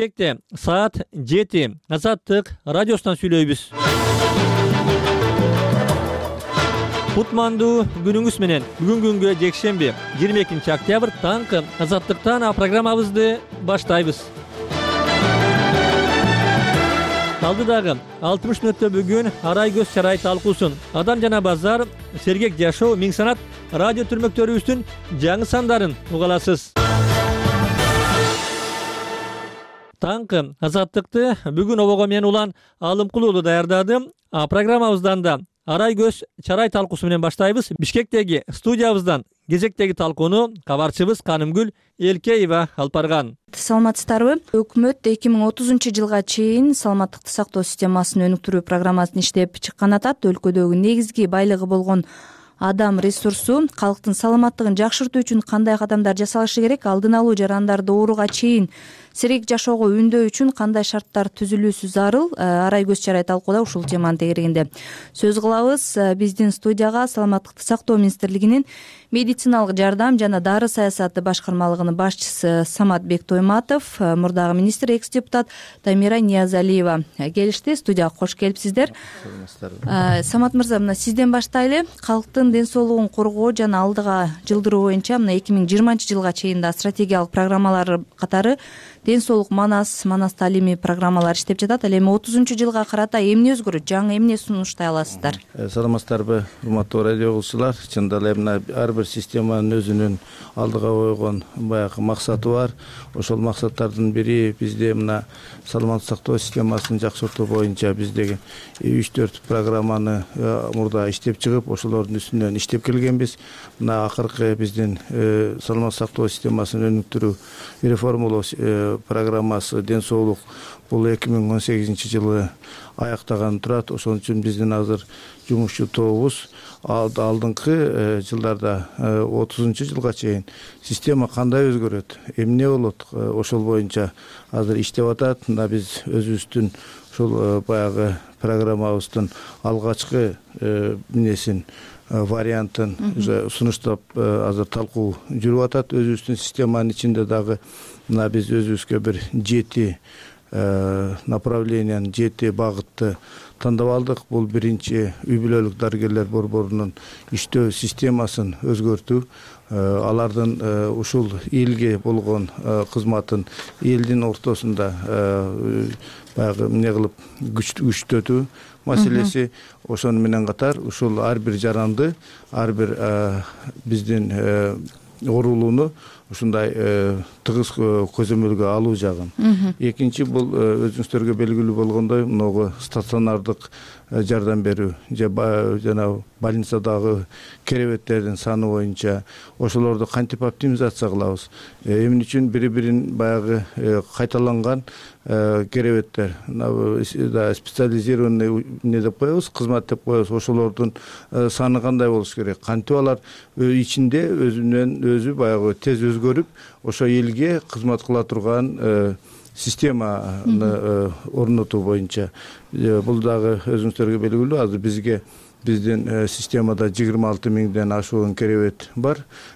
Бишкекте саат 7 Азаттык радиосунан сүйлөйбүз. Кутмандуу күнүңүз менен. Бүгүн күнгө жекшемби 22 октябрь таңкы Азаттыктан программабызды баштайбыз. Алдыдагы 60 мүнөттө бүгүн арай көз чарай талкуусун Адам жана базар, сергек жашоо, миң санат радио түрмөктөрүбүздүн жаңы сандарын уга аласыз. Таңкы Азаттыкты бүгүн обого мен улан Алымкул уулу даярдады. Программабыздан да арай көз чарай талкуусу менен баштайбыз. Бишкектеги студиябыздан кезектеги талкууну кабарчыбыз Канымгүл Элкеева алып барган. Саламатсыздарбы? Өкмөт 2030 жылга чейин саламаттыкты сактоо системасын өнүктүрүү программасын иштеп чыккан атат. Өлкөдөгү негизги байлыгы болгон адам ресурсу, калктын саламаттыгын жакшыртуу үчүн кандай кадамдар жасалышы керек, алдын алуу жарандарды ооруга чейин сергек жашоого үндөө үчүн кандай шарттар түзүлүүсү зарыл, арай көз чарай талкууда ушул теманын тегерегинде сөз кылабыз. Биздин студияга Саламаттыкты сактоо министрлигинин медициналык жардам жана дары саясаты башкармалыгынын башчысы Самат Бектойматов, мурдагы министр, экс депутат Тамира Ниязалиева келишти. Студияга кош келипсиздер. Самат мырза, мына сизден баштайлы. Калктын ден соолугун коргоо жана алдыга жылдыруу боюнча мына 2020 жылга чейин да стратегиялык программалар катары ден соолук Манас таалимий программалар иштеп жатат. Ал эми 30 жылга карата эмне өзгөрөт? Жаңы эмне сунуштай аласыздар? Саламатсыздарбы, урматтуу радио угуучулар. Чындап эле ар бир системанын өзүнүн алдыга койгон баягы максаты бар. Ошол максаттардын бири бизде мына саламаттык сактоо системасын жакшыртуу боюнча биздеги 3-4 программаны мурда иштеп чыгып, ошолордун үстүнөн иштеп келгенбиз. Мына акыркы биздин саламаттык сактоо системасын өнүктүрүү реформалоо программасы ден соолук бул 2018 жылы аяктаган турат. Ошон үчүн биздин азыр жумушчу тобубуз алдыңкы жылдарда 30 жылга чейин система кандай өзгөрөт, эмне болот, ошол боюнча азыр иштеп атат. Мына биз өзүбүздүн ушул баягы программабыздын алгачкы эмнесин вариантын сунуштап азыр талкуу жүрүп атат. Өзүбүздүн системанын ичинде дагы мына биз өзүбүзгө бир 7 направлениянын 7 багытты тандап алдык. Бул биринчи үй бүлөлүк дарыгерлер борборунун иштөө системасын өзгөртүү, алардын ушул элге болгон кызматын элдин ортосунда баягы эмне кылып күчтөтүү маселеси. Ошону менен катар ушул ар бир жаранды, ар бир биздин оорулууну ушундай тыгыз көзөмөлгө алуу жагын. Экинчи бул өзүңүздөргө белгилүү болгондой могу стационардык жардам берүү жана больницадагы керебеттердин саны боюнча ошолорду кантип оптимизация кылабыз. Эмне үчүн бири-бирин баягы кайталанган керебеттер, специализированный не деп коебуз, кызмат деп коебуз. Ошолордун саны кандай болуш керек? Кантип алар ичинде өзүнөн өзү баягы тез өзгөрүп, ошо элге кызмат кыла турган системаны орнотуу боюнча. Бул дагы өзүңүздөргө белгилүү. Азыр биздин системада 26 миңден ашуун керебет бар.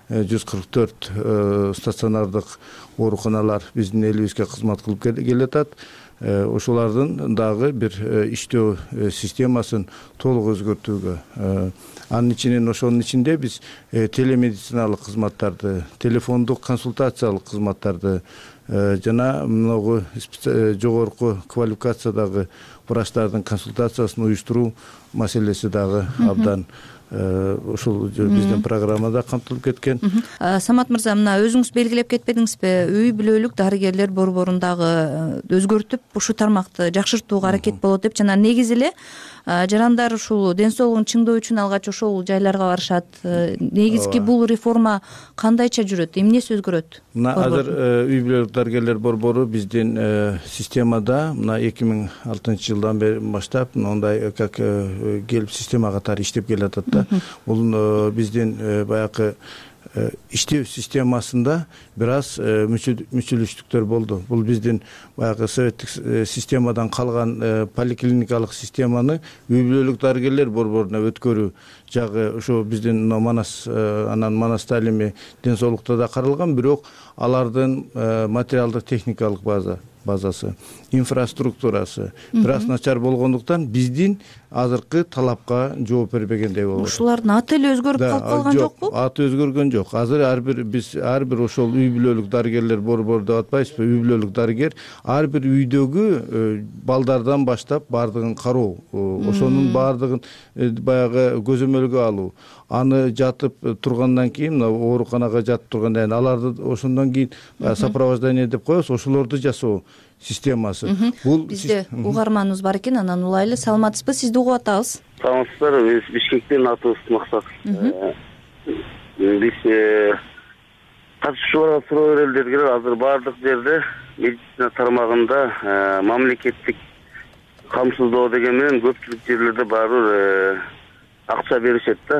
144 стационардык ооруканалар биздин элибизге кызмат кылып келатат. Ошолардын дагы бир иштөө системасын толук өзгөртүүгө, анын ошонун ичинде биз телемедициналык кызматтарды, телефондук консультациялык кызматтарды жана многу жогорку квалификациядагы врачтардын консультациясын уюштуруу маселеси дагы абдан ушул биздин программада камтылып кеткен. Самат мырза, мына өзүңүз белгилеп кетпедиңизби, үй бүлөлүк дарыгерлер борборундагы өзгөртүп ушу тармакты жакшыртууга аракет болот деп, жана негизи эле жарандар ушул ден соолугун чыңдоо үчүн алгач ошол жайларга барышат. Негизги бул реформа кандайча жүрөт, эмнеси өзгөрөт? Мына азыр үй бүлөлүк дарыгерлер борбору биздин системада мына 2006 жылдан баштап мындай как келип система катары иштеп келатат да. Бул биздин баягы иштөө системасында бир аз мүчөлүштүктөр болду. Бул биздин баягы советтик системадан калган поликлиникалык системаны үй бүлөлүк дарыгерлер борборуна өткөрүү жагы ошо биздин Манас, анан Манас таалими ден соолукта да каралган, бирок алардын материалдык техникалык база базасы, инфраструктурасы бир аз начар болгондуктан биздин азыркы талапка жооп бербегендей болот. Ушулардын аты эле өзгөрүп калып калган жокпу? Аты өзгөргөн жок. Азыр ар бир ошол үй бүлөлүк дарыгерлер борбор деп атпайбызбы, үй бүлөлүк дарыгер ар бир үйдөгү балдардан баштап баардыгын кароо, ошонун баардыгын баягы көзөмөлгө алуу, аны жатып тургандан кийин мына ооруканага жатып тургандан кийин аларды ошондон кийин сопровождение деп коебуз, ошолорду жасоо системасы. Бул бизде угарманыбыз бар экен, анан улайлы. Саламатсызбы? Сизди угуп атабыз. Саламатсыздар, Бишкектен атыбыз Максат. Биз катышуучуларга суроо берелдерге азыр баардык жерде медицина тармагында мамлекеттик камсыздоо деген менен көпчүлүк жерлерде баары акча беришет да.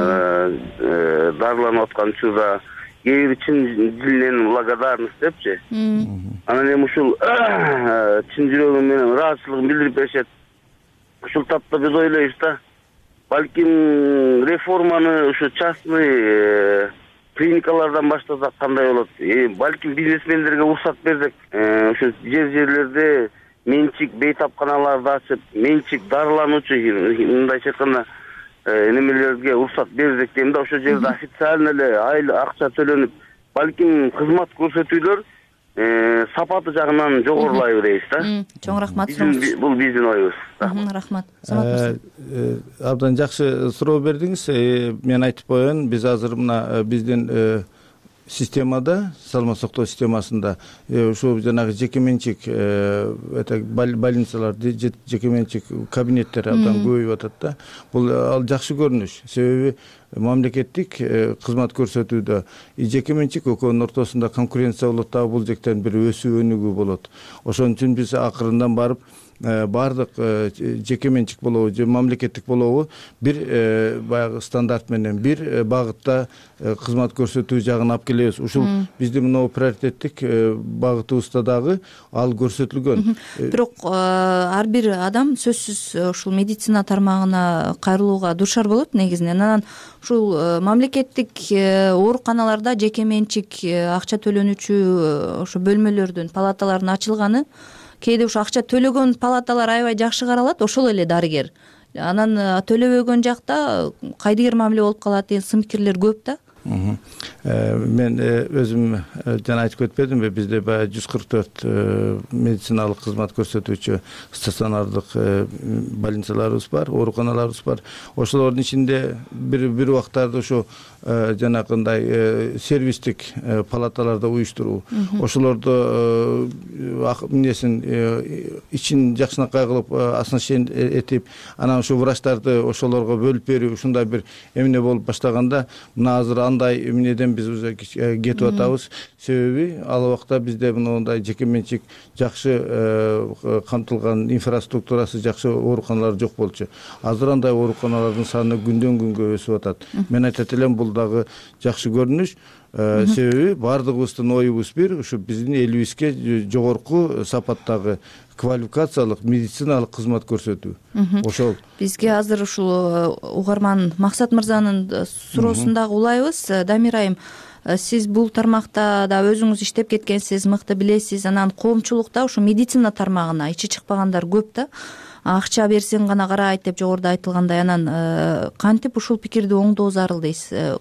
Дарыланып аткан учурда кээ бир чын дилинен благодарность депчи. Анан эми ушул чын жүрөгүм менен ыраазычылыгын билдирип беришет. Ушул тапта биз ойлойбуз да, балким реформаны ушу частный клиникалардан баштасак кандай болот? Балким бизнесмендерге уруксат берсек, ушу жерлерде менчик бейтапканаларды ачып, менчик дарылануучу мындайча айтканда немелерге уруксат берсек дейм да, ошол жерде официально эле акча төлөнүп, балким кызмат көрсөтүүлөр сапаты жагынан жогорулай беребиз да. Чоң рахмат. Бул биздин оюбуз. Рахмат. Самат мырза. Абдан жакшы суроо бердиңиз. Мен айтып коеюн, биз азыр мына биздин системада, саламат сактоо системасында ушул жанагы жекеменчик больницалар, жекеменчик кабинеттер абдан көбөйүп атат да. Бул ал жакшы көрүнүш. Себеби мамлекеттик кызмат көрсөтүүдө жекеменчик экөөнүн ортосунда конкуренция болот да, бул жактан бир өсүү өнүгүү болот. Ошон үчүн биз акырындан барып баардык жекеменчик болобу же мамлекеттик болобу бир баягы стандарт менен бир багытта кызмат көрсөтүү жагын алып келебиз. Ушул биздин мына приоритеттик багытыбызда дагы ал көрсөтүлгөн. Бирок ар бир адам сөзсүз ушул медицина тармагына кайрылууга дуушар болот негизинен. Анан ушул мамлекеттик ооруканаларда жекеменчик акча төлөнүүчү ошо бөлмөлөрдүн, палаталардын ачылганы кээде ушу акча төлөгөн палаталар аябай жакшы каралат, ошол эле дарыгер. Анан төлөбөгөн жакта кайдыгер мамиле болуп калат деген сын пикирлер көп да. Мен өзүм жана айтып кетпедимби, бизде баягы 144 медициналык кызмат көрсөтүүчү стационардык больницаларыбыз бар, ооруканаларыбыз бар. Ошолордун ичинде бир убактарда ошо жанагындай сервистик палаталарда уюштуруу, ошолордо несин ичин жакшынакай кылып оснащение этип, анан ушу врачтарды ошолорго бөлүп берүү, ушундай бир эмне болуп баштаганда, мына азыр андай эмнеден биз уже кетип атабыз. Себеби ал убакта бизде мындай жекеменчик жакшы камтылган инфраструктурасы жакшы ооруканалар жок болчу. Азыр андай ооруканалардын саны күндөн күнгө өсүп атат. Мен айтат элем, бул дагы жакшы көрүнүш. Себеби баардыгыбыздын оюбуз бир, ушу биздин элибизге жогорку сапаттагы квалификациялык медициналык кызмат көрсөтүү. Ошол бизге азыр ушул угарман Максат мырзанын суроосун дагы улайбыз. Дамир айым, сиз бул тармакта да өзүңүз иштеп кеткенсиз, мыкты билесиз. Анан коомчулукта ушу медицина тармагына ичи чыкпагандар көп да. Акча берсең гана карайт деп жогоруда айтылгандай. Анан кантип ушул пикирди оңдоо зарыл дейсиз?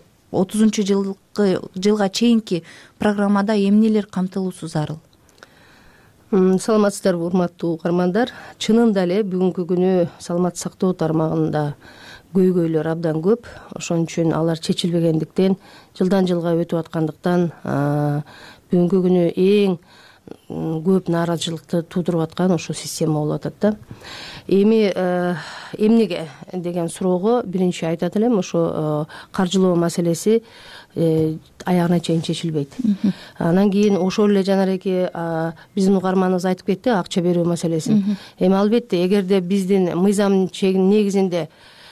30-жылга чейинки программада эмнелер камтылуусу зарыл? Саламатсыздарбы, урматтуу угармандар. Чынында эле бүгүнкү күнү саламат сактоо тармагында көйгөйлөр абдан көп. Ошон үчүн алар чечилбегендиктен, жылдан жылга өтүп аткандыктан бүгүнкү күнү эң көп нааразычылыкты туудуруп аткан ошо система болуп атат да. Эми эмнеге деген суроого биринчи айтат элем, ошо каржылоо маселеси аягына чейин чечилбейт. Анан кийин ошол эле жанареки биздин угарманыбыз айтып кетти, акча берүү маселесин. Эми албетте, эгерде биздин мыйзам негизинде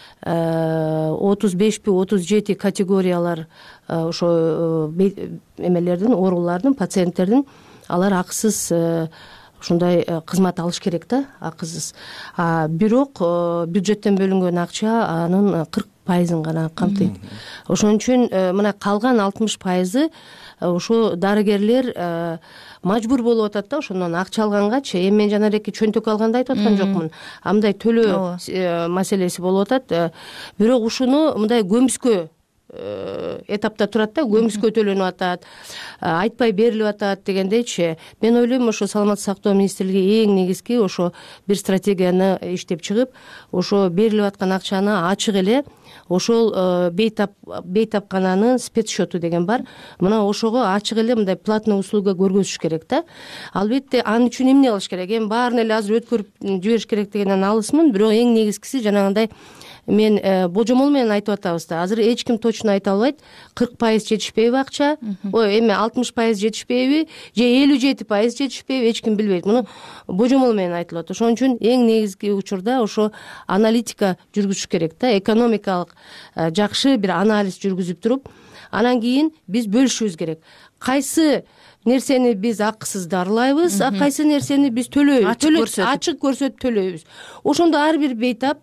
35 37 категориялар ошо эмелердин, оорулардын, пациенттердин алар акысыз ушундай кызмат алыш керек да, акысыз. Бирок бюджеттен бөлүнгөн акча анын гана камтыйт. Ошон үчүн мына калган 60% ошо дарыгерлер мажбур болуп атат да ошондон акча алгангачы. Эми мен жанареки чөнтөк алганды айтып аткан жокмун. Мындай төлөө маселеси болуп атат. Бирок ушуну мындай көмүскө этапта турат да, көмүскө төлөнүп атат, айтпай берилип атат дегендейчи. Мен ойлойм, ошо саламаттык сактоо министрлиги эң негизги ошо бир стратегияны иштеп чыгып, ошо берилип аткан акчаны ачык эле ошол бейтапкананын спецсчету деген бар. Мына ошого ачык эле мындай платный услуга көргөзүш керек да. Албетте анын үчүн эмне кылыш керек? Эми баарын эле азыр өткөрүп жибериш керек дегенден алысмын, бирок эң негизгиси жанагындай мен божомол менен айтып атабыз да. Азыр эч ким точно айта албайт. 40% жетишпейби акча? Эми 60% жетишпейби же 57% жетишпейби? Эч ким билбейт. Муну божомол менен айтылат. Ошон үчүн эң негизги учурда ошо аналитика жүргүзүш керек да. Экономикалык жакшы бир анализ жүргүзүп туруп, анан кийин биз бөлүшүбүз керек. Кайсы нерсени биз акысыз дарылайбыз, кайсы нерсени биз төлөйбүз, ачык көрсөтүп төлөйбүз. Ошондо ар бир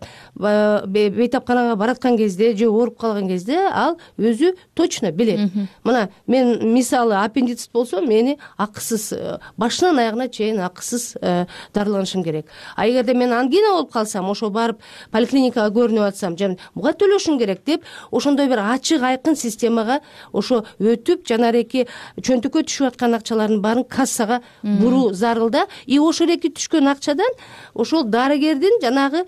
бейтапканага бараткан кезде же ооруп калган кезде ал өзү точно билет. Мына мен мисалы аппендицит болсо мени акысыз башынан аягына чейин акысыз дарыланышым керек. А эгерде мен ангина болуп калсам, ошо барып поликлиникага көрүнүп атсам, буга төлөшүм керек деп, ошондой бир ачык айкын системага ошо өтүп, жанареки чөнтөккө түшүп аткан акчалардын баарын кассага буруу зарыл да. И ошол эки түшкөн акчадан ошол дарыгердин жанагы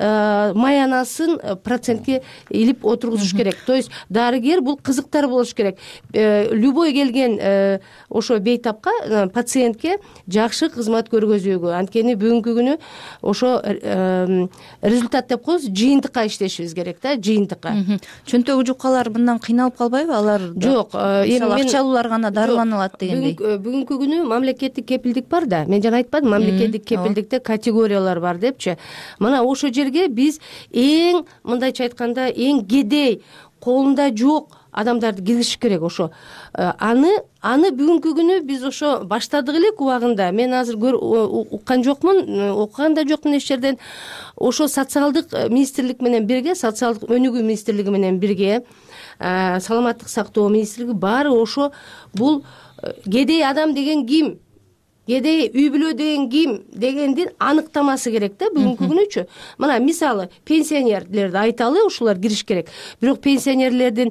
маянасын процентке илип отургузуш керек. То есть дарыгер бул кызыктар болуш керек. Любой келген ошо бейтапка пациентке жакшы кызмат көргөзүүгө. Анткени бүгүнкү күнү ошо результат деп коебуз, жыйынтыкка иштешибиз керек да, жыйынтыкка. Чөнтөгү жуккалар мындан кыйналып калбайбы? Алар жок, эми акча алуулар гана дарылана алат дегендей. Бүгүнкү күнү мамлекеттик кепилдик бар да. Мен жана айтпадым, мамлекеттик кепилдикте категориялар бар депчи. Мына ошол жерге биз эң мындайча айтканда эң кедей, колунда жок адамдарды киргизиш керек. Ошо аны бүгүнкү күнү биз ошо баштадык элек убагында. Мен азыр уккан жокмун, окуган да жокмун эч жерден. Ошо социалдык министрлик менен бирге, социалдык өнүгүү министрлиги менен бирге, саламаттык сактоо министрлиги баары ошо бул кедей адам деген ким? Кедей үй бүлө деген ким дегендин аныктамасы керек да бүгүнкү күнүчү. Мына мисалы пенсионерлерди айталы, ушулар кириш керек. Бирок пенсионерлердин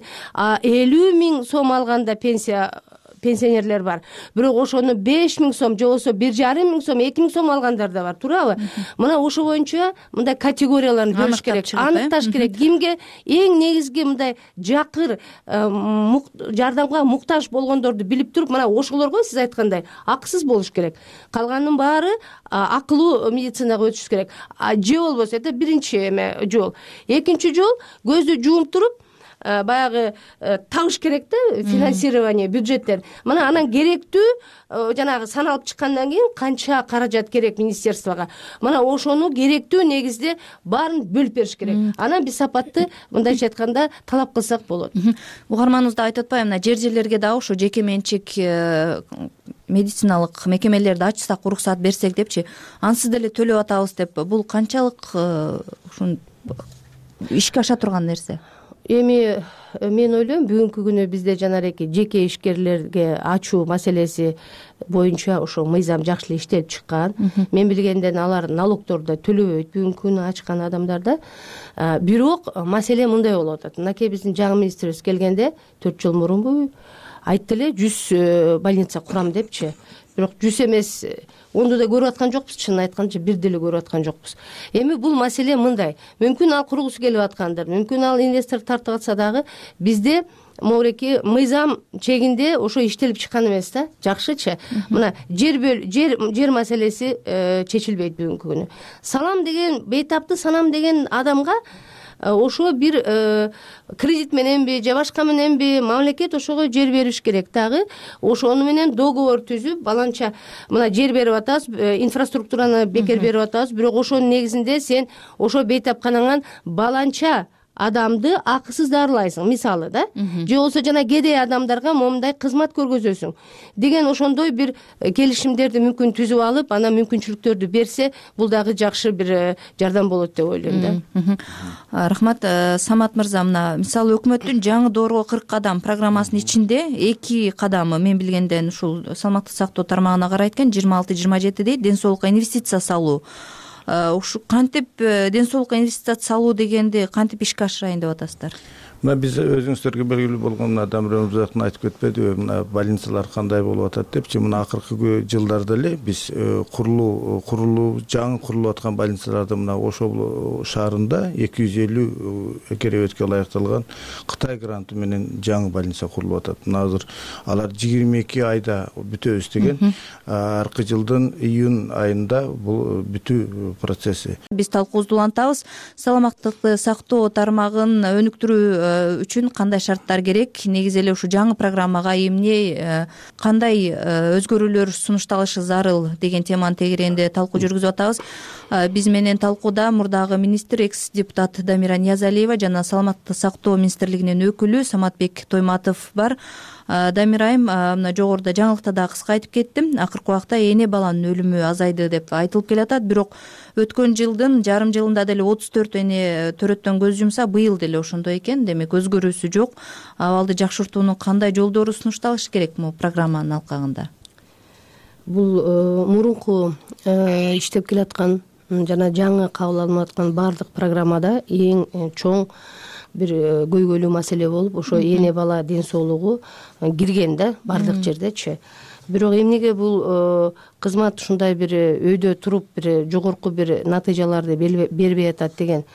50 000 сом алганда пенсионерлер бар. Бирок ошону 5 000 сом же болбосо 1,5 000 сом, 2 000 сом алгандар да бар, туурабы? Мына ошо боюнча мындай категорияларды бөлүш керек, аныкташ керек. Кимге эң негизги мындай жакыр жардамга муктаж болгондорду билип туруп, мына ошолорго сиз айткандай акысыз болуш керек. Калганын баары акылуу медицинага өтүш керек. Же болбосо это биринчи жол. Экинчи жол көздү жууп туруп баягы табыш керек да, финансирование бюджеттен. Мына анан керектүү жанагы саналып чыккандан кийин канча каражат керек министерствого. Мына ошону керектүү негизде баарын бөлүп бериш керек. Анан биз сапатты мындайча айтканда талап кылсак болот. Угарманыбыз да айтып атпайбы, мына жерлерге да ошо жеке менчик медициналык мекемелерди ачсак, уруксат берсек депчи, ансыз деле төлөп атабыз деп, бул канчалык ушун ишке аша турган нерсе? Эми мен ойлойм, бүгүнкү күнү бизде жанареки жеке ишкерлерге ачуу маселеси боюнча ошо мыйзам жакшы эле иштелип чыккан. Мен билгенден алар налогторду да төлөбөйт бүгүнкү күнү ачкан адамдарда. Бирок маселе мындай болуп атат. Мынакей биздин жаңы министрибиз келгенде 4 жыл мурунбу айтты эле 100 больница курам депчи. Бирок 100 эмес, онду да көрүп аткан жокпуз, чынын айтканча бир деле көрүп аткан жокпуз. Эми бул маселе мындай. Мүмкүн ал кургусу келип аткандыр, мүмкүн ал инвестор тартып атса дагы, бизде могуреки мыйзам чегинде ошо иштелип чыккан эмес да. Жакшычы. Мына жер маселеси чечилбейт бүгүнкү күнү. Салам деген, бейтапты санам деген адамга ошо бир кредит мененби же башка мененби мамлекет ошого жер бериш керек дагы. Ошону менен договор түзүп, баланча мына жер берип атабыз, инфраструктураны бекер берип атабыз, бирок ошонун негизинде сен ошо бейтапканаңан баланча адамды акысыз дарылайсың мисалы да, же болбосо жана кедей адамдарга момундай кызмат көргөзөсүң деген ошондой бир келишимдерди мүмкүн түзүп алып, анан мүмкүнчүлүктөрдү берсе, бул дагы жакшы бир жардам болот деп ойлойм да. Рахмат. Самат мырза, мына мисалы өкмөттүн жаңы доорго 40 кадам программасынын ичинде 2 кадамы мен билгенден ушул саламаттык сактоо тармагына карайт экен, 26-27 дейт, ден соолукка инвестиция салуу. Ушу кантип ден соолукка инвестиция салуу дегенди кантип ишке ашырайын деп атасыздар? Мына биз өзүңүздөргө белгилүү болгон мына Дамир Өмүрзаков айтып кетпедиби, мына больницалар кандай болуп атат депчи. Мына акыркы жылдарда эле биз жаңы курулуп аткан больницаларды мына Ошол шаарында 250 керебетке ылайыкталган Кытай гранты менен жаңы больница курулуп атат. Мына азыр алар 22 айда бүтөбүз деген, аркы жылдын июнь айында бул бүтүү процесси. Биз талкуубузду улантабыз. Саламаттыкты сактоо тармагын өнүктүрүү үчүн кандай шарттар керек? Негизи эле ушу жаңы программага эмне кандай өзгөрүүлөр сунушталышы зарыл деген теманын тегерегинде талкуу жүргүзүп атабыз. Биз менен талкууда мурдагы министр, экс депутат Дамира Ниязалиева жана Саламаттыкты сактоо министрлигинин өкүлү Саматбек Тойматов бар. Дамир айым, мына жогоруда жаңылыкта да кыска айтып кеттим. Акыркы убакта эне баланын өлүмү азайды деп айтылып келатат. Бирок өткөн жылдын жарым жылында деле 34 эне төрөттөн көз жумса, быйыл деле ошондой экен. Демек өзгөрүүсү жок. Абалды жакшыртуунун кандай жолдору сунушталышы керек бул программанын алкагында? Бул мурунку иштеп келаткан жана жаңы кабыл алынып аткан баардык программада эң чоң бир көйгөйлүү маселе болуп, ошо эне бала ден соолугу кирген да баардык жердечи. Бирок эмнеге бул кызмат ушундай бир өйдө туруп бир жогорку бир натыйжаларды бербей атат деген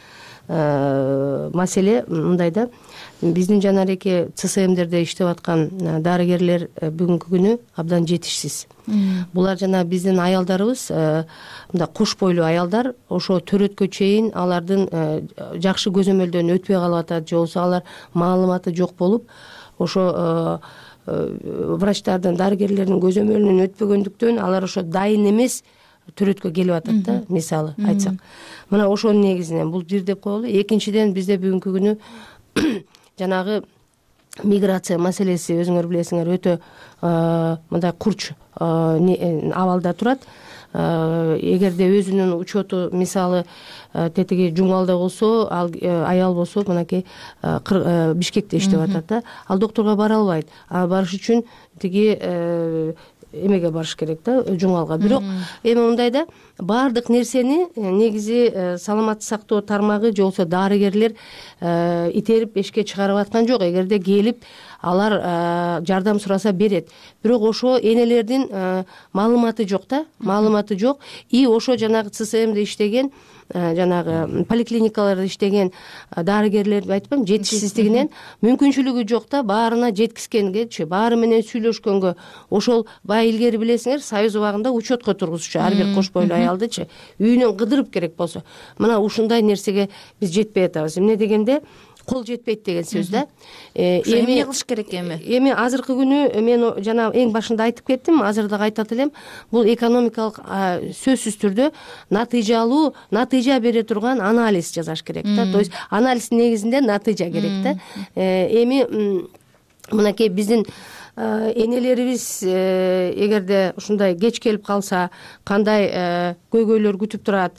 маселе мындай да. Биздин жанареки ЦСМдерде иштеп аткан дарыгерлер бүгүнкү күнү абдан жетишсиз. Булар жана биздин аялдарыбыз, мындай кош бойлуу аялдар, ошо төрөткө чейин алардын жакшы көзөмөлдөн өтпөй калып атат, же болбосо алар маалыматы жок болуп, ошо врачтардын, дарыгерлердин көзөмөлүнөн өтпөгөндүктөн алар ошо дайын эмес төрөткө келип атат да, мисалы айтсак. Мына ошонун негизинен бул бир деп коелу. Экинчиден, бизде бүгүнкү күнү жанагы миграция маселеси, өзүңөр билесиңер, өтө мындай курч абалда турат. Эгерде өзүнүн учету, мисалы тетиги Жумалда болсо, ал аял болсо мынакей Бишкекте иштеп атат да, ал докторго бара албайт. Барыш үчүн тиги эмеге барыш керек да, Жумалга. Бирок эми мындай да, баардык нерсени негизи саламаттык сактоо тармагы же болбосо дарыгерлер итерип эшикке чыгарып аткан жок. Эгерде келип алар жардам сураса берет. Бирок ошо энелердин маалыматы жок да, маалыматы жок. И ошо жанагы ЦСМде иштеген, жанагы поликлиникаларда иштеген дарыгерлерди айтпайм, жетишсиздигинен мүмкүнчүлүгү жок да баарына жеткизгенгечи, баары менен сүйлөшкөнгө. Ошол бая илгери билесиңер, Союз убагында учетко тургузчу ар бир кош бойлуу аялдычы, үйүнөн кыдырып керек болсо. Мына ушундай нерсеге биз жетпей атабыз. Эмне дегенде кол жетпейт деген сөз да. Эмне кылыш керек эми? Эми азыркы күнү мен жана эң башында айтып кеттим, азыр дагы айтат элем, бул экономикалык сөзсүз түрдө натыйжалуу, натыйжа бере турган анализ жасаш керек да. То есть анализдин негизинде натыйжа керек да. Эми мынакей биздин энелерибиз эгерде ушундай кеч келип калса, кандай көйгөйлөр күтүп турат,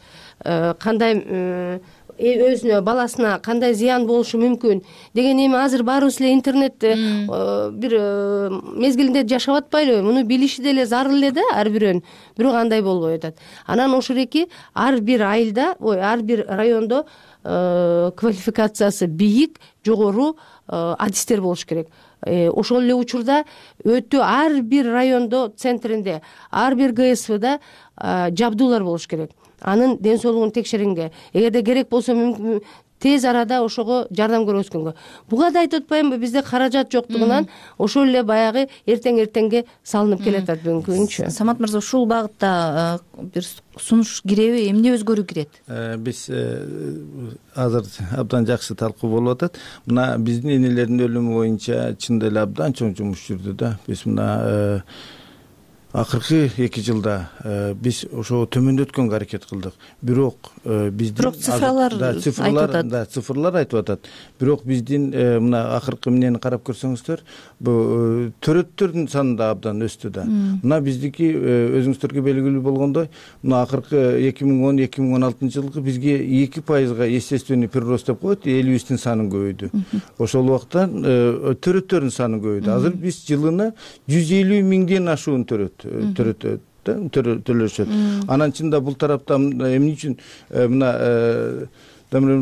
кандай өзүнө, баласына кандай зыян болушу мүмкүн деген. Эми азыр баарыбыз эле интернетте бир мезгилинде жашап атпайлыбы? Муну билиши деле зарыл эле да ар бирөөнүн. Бирок андай болбой атат. Анан ошореки ар бир айылда, ар бир райондо квалификациясы бийик, жогору адистер болуш керек. Ошол эле учурда өтө ар бир райондо, центринде, ар бир ГСВда жабдуулар болуш керек. Анын ден соолугун текшергенге, эгерде керек болсо тез арада ошого жардам көрсөткөнгө. Буга да айтып атпаймынбы, бизде каражат жоктугунан ошол эле баягы эртең-эртеңге салынып келатат бүгүнкү күнчү. Самат мырза, ушул багытта бир сунуш киреби, эмне өзгөрүү кирет? Биз азыр абдан жакшы талкуу болуп атат. Мына биздин энелердин өлүмү боюнча чын эле абдан чоң жумуш жүрдү да. Биз мына Акыркы 2 жылда биз ошо төмөндөткөнгө аракет кылдык. Бирок биздин цифрлар айтып атат. Бирок биздин мына акыркы менен карап көрсөңүздөр, бул төрөттөрдүн саны да абдан өстү да. Мына биздики өзүңүздөргө белгилүү болгондой, мына акыркы 2010-2016 жылкы бизге 2%га естественный прирост деп коет, элибиздин саны көбөйдү. Ошол убакыттан төрөттөрдүн саны көбөйдү. Азыр биз жылына 150 миңден ашуун төлөшөт. Анан чында бул тарапта эмне үчүн мына Дамир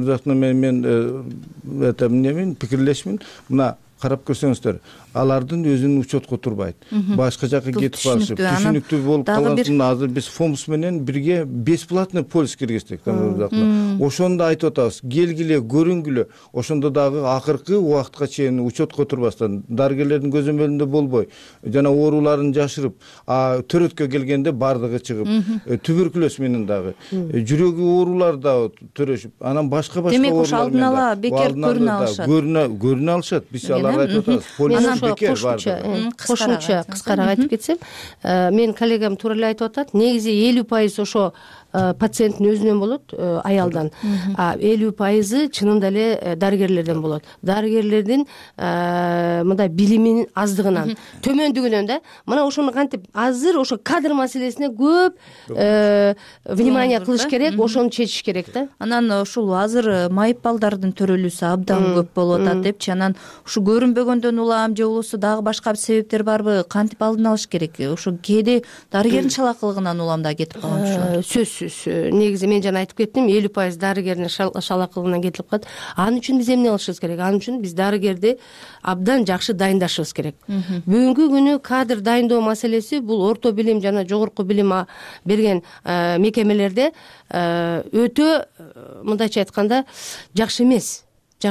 мен пикирлешмин. Мына карап көрсөңүздөр, алардын өзүнүн учетко турбайт. Башка жака кетип калышып, түшүнүктүү болуп калган. Азыр биз ФОМС менен бирге бесплатный полис киргиздик. Ошондо айтып атабыз, келгиле, көрүнгүлө. Ошондо дагы акыркы убакытка чейин учетко турбастан, дарыгерлердин көзөмөлүндө болбой, жана ооруларын жашырып, төрөткө келгенде бардыгы чыгып, туберкулез менен дагы, жүрөгү оорулар да төрөшүп, анан башка оорулар менен. Демек ошо алдын ала бекер көрүнө алышат. Биз аларга айтып атабыз, полис кошумча кыскараак айтып кетсем, менин коллегам туура эле айтып атат. Негизи 50% ошо пациенттин өзүнөн болот, аялдан. 50% чынында эле дарыгерлерден болот. Дарыгерлердин мындай билиминин аздыгынан, төмөндүгүнөн да. Мына ошону кантип азыр ошо кадр маселесине көп внимание кылыш керек, ошону чечиш керек да. Анан ушул азыр майып балдардын төрөлүүсү абдан көп болуп атат депчи. Анан ушу көрүнбөгөндөн улам же болбосо дагы башка себептер барбы? Кантип алдын алыш керек? Ошо кээде дарыгердин шалакылыгынан улам да кетип калган ушулар. Негизи мен жана айтып кеттим, 50% дарыгердин шалакылыгынан кетип калат. Анын үчүн биз эмне кылышыбыз керек? Анын үчүн биз дарыгерди абдан жакшы дайындашыбыз керек. Бүгүнкү күнү кадр дайындоо маселеси бул орто билим жана жогорку билим берген мекемелерде өтө, мындайча айтканда, жакшы эмес.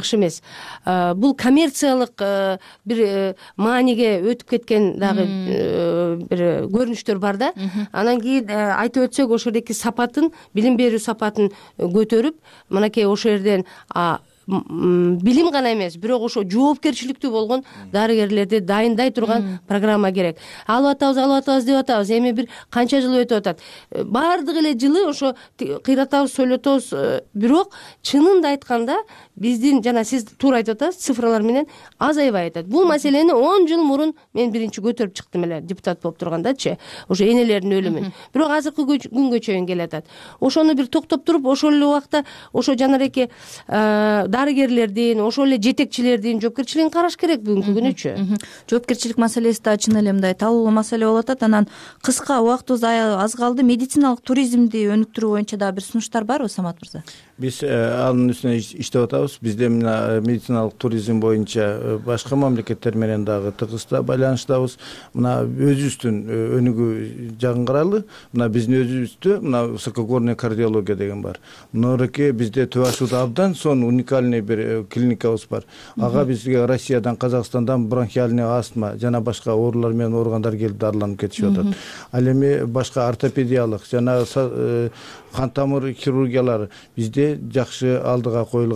Бул коммерциялык бир мааниге өтүп кеткен дагы бир көрүнүштөр бар да. Анан кийин айтып өтсөк, ошол жердеги сапатын, билим берүү сапатын көтөрүп, мынакей ошол жерден билим гана эмес, бирок ошо жоопкерчиликтүү болгон дарыгерлерди дайындай турган программа керек. Алып атабыз деп атабыз. Эми бир канча жыл өтүп атат. Бардык эле жылы ошо кыйратабыз, сүйлөтөбүз, бирок чынында айтканда биздин, жана сиз туура айтып атасыз, цифралар менен азайбай атат. Бул маселени 10 жыл мурун мен биринчи көтөрүп чыктым эле, депутат болуп тургандачы, ошо энелердин өлүмүн. Бирок азыркы күнгө чейин келатат. Ошону бир токтоп туруп, ошол эле убакта ошо жанареки дарыгерлердин, ошол эле жетекчилердин жоопкерчилигин караш керек бүгүнкү күнүчү. Жоопкерчилик маселеси да чын эле мындай талуулуу маселе болуп атат. Анан кыска убактыбыз аз калды. Медициналык туризмди өнүктүрүү боюнча дагы бир сунуштар барбы, Самат мырза? Биз анын үстүнө иштеп атабыз. Бизде мына медициналык туризм боюнча башка мамлекеттер менен дагы тыгыз байланыштабыз. Мына өзүбүздүн өнүгүү жагын карайлы. Мына биздин өзүбүздө мына высокогорная кардиология деген бар. Мынореке бизде Төбө Ашууда абдан сонун уникальный бир клиникабыз бар. Ага бизге Россиядан, Казакстандан бронхиальный астма жана башка оорулар менен ооругандар келип дарыланып кетишип атат. Ал эми башка ортопедиялык жана кан тамыр хирургиялары бизде жакшы алдыга коюлган.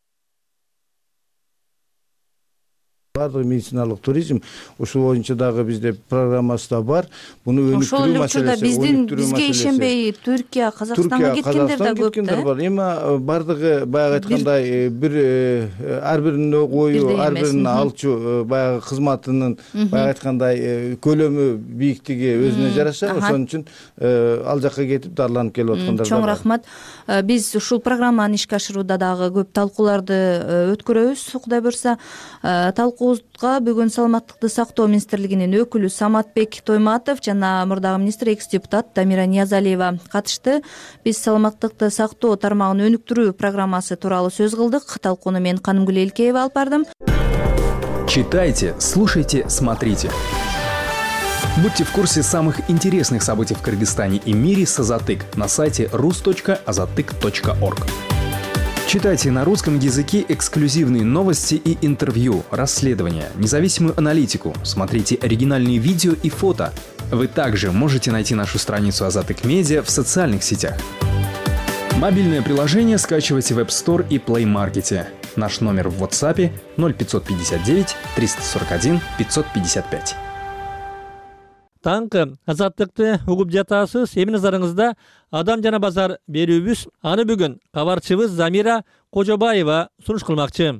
Бардык медициналык туризм ушул боюнча дагы бизде программасы да бар. Буну өнүктүрүү маселеси. Бизге ишенбей Түркия, Казакстанга кеткендер да көп да. Эми бардыгы баягы айткандай бир ар биринин ою, ар биринин алчу баягы кызматынын баягы айткандай көлөмү, бийиктиги өзүнө жараша. Ошон үчүн ал жакка кетип дарыланып келип аткандар бар. Чоң рахмат. Биз ушул программаны ишке ашырууда дагы көп талкууларды өткөрөбүз, Кудай буйрса. Талкуубузга бүгүн Саламаттыкты сактоо министрлигинин өкүлү Саматбек Тойматов жана мурдагы министр экс-депутат Дамира Ниязалиева катышты. Биз Саламаттыкты сактоо тармагын өнүктүрүү программасы тууралуу сөз кылдык. Талкууну мен Канымгүл Элкеева алып бардым. Читайте, слушайте, смотрите. Будьте в курсе самых интересных событий в Кыргызстане и мире с Азатык на сайте rus.azatyk.org. Читайте на русском языке эксклюзивные новости и интервью, расследования, независимую аналитику, смотрите оригинальные видео и фото. Вы также можете найти нашу страницу Азатык Медиа в социальных сетях. Мобильное приложение скачивайте в App Store и Play Market. Наш номер в WhatsApp 0559 341 555. Таңкы азаттыкты угуп жатасыз. Эми назарыңызда Адам жана базар берүүбүз. Аны бүгүн кабарчыбыз Замира Кожобаева сунуш кылмакчы.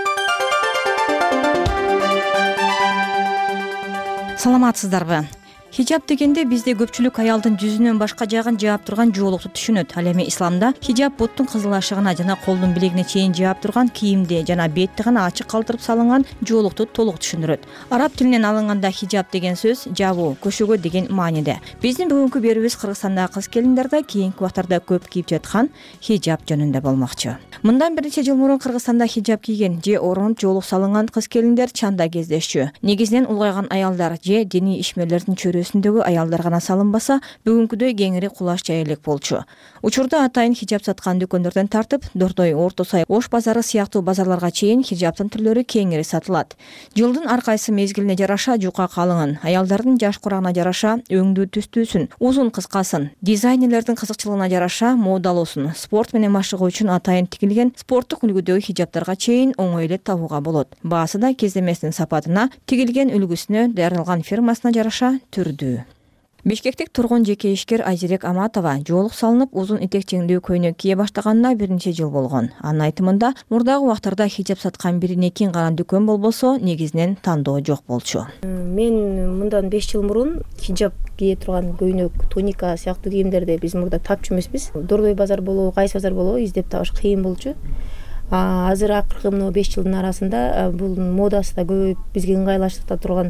Саламатсыздарбы? Хижаб дегенде бизде көпчүлүк аялдын жүзүнөн башка жагын жаап турган жоолукту түшүнөт. Ал эми исламда хижаб буттун кызыл ашыгына жана колдун билегине чейин жаап турган кийимди жана бетти гана ачык калтырып салынган жоолукту толук түшүндүрөт. Араб тилинен алынганда хижаб деген сөз жабуу, көшөгө деген мааниде. Биздин бүгүнкү берүүбүз Кыргызстандагы кыз келиндер да кийинки убактарда көп кийип жаткан хижаб жөнүндө болмокчу. Мындан бир нече жыл мурун Кыргызстанда хижаб кийген же оронуп жоолук салынган кыз келиндер чанда кездешчү. Негизинен улгайган аялдар же диний ишмерлердин чөрөсүндөгү аялдар гана салынбаса, бүгүнкүдөй кеңири кулаш жая элек болчу. Учурда атайын хижаб саткан дүкөндөрдөн тартып, Дордой, Орто Сай, Ош базары сыяктуу базарларга чейин хижабтын түрлөрү кеңири сатылат. Жылдын ар кайсы мезгилине жараша жука калыңын, аялдардын жаш курагына жараша өңдүү түстүүсүн, узун кыскасын, дизайнерлердин кызыкчылыгына жараша модалуусун, спорт менен машыгуу үчүн атайын тигилген спорттук үлгүдөгү хижабтарга чейин оңой эле табууга болот. Баасы да кездемесинин сапатына, тигилген үлгүсүнө, даярдалган фирмасына жараша түрдүү. Бишкектик тургун жеке ишкер Айзерек Аматова жоолук салынып, узун этекчеңдүү көйнөк кие баштаганына бир нече жыл болгон. Анын айтымында, мурдагы убактарда хижаб саткан бир-экин гана дүкөн болбосо, негизинен тандоо жок болчу. Мен мындан 5 жыл мурун хижаб кие турган көйнөк, туника сыяктуу кийимдерди биз мурда тапчу эмеспиз. Дордой базар болобу, кайсы базар болобу издеп табыш кыйын болчу. Азыр акыркы 5 жылдын арасында бул модасы да көбөйүп, бизге ыңгайлашта турган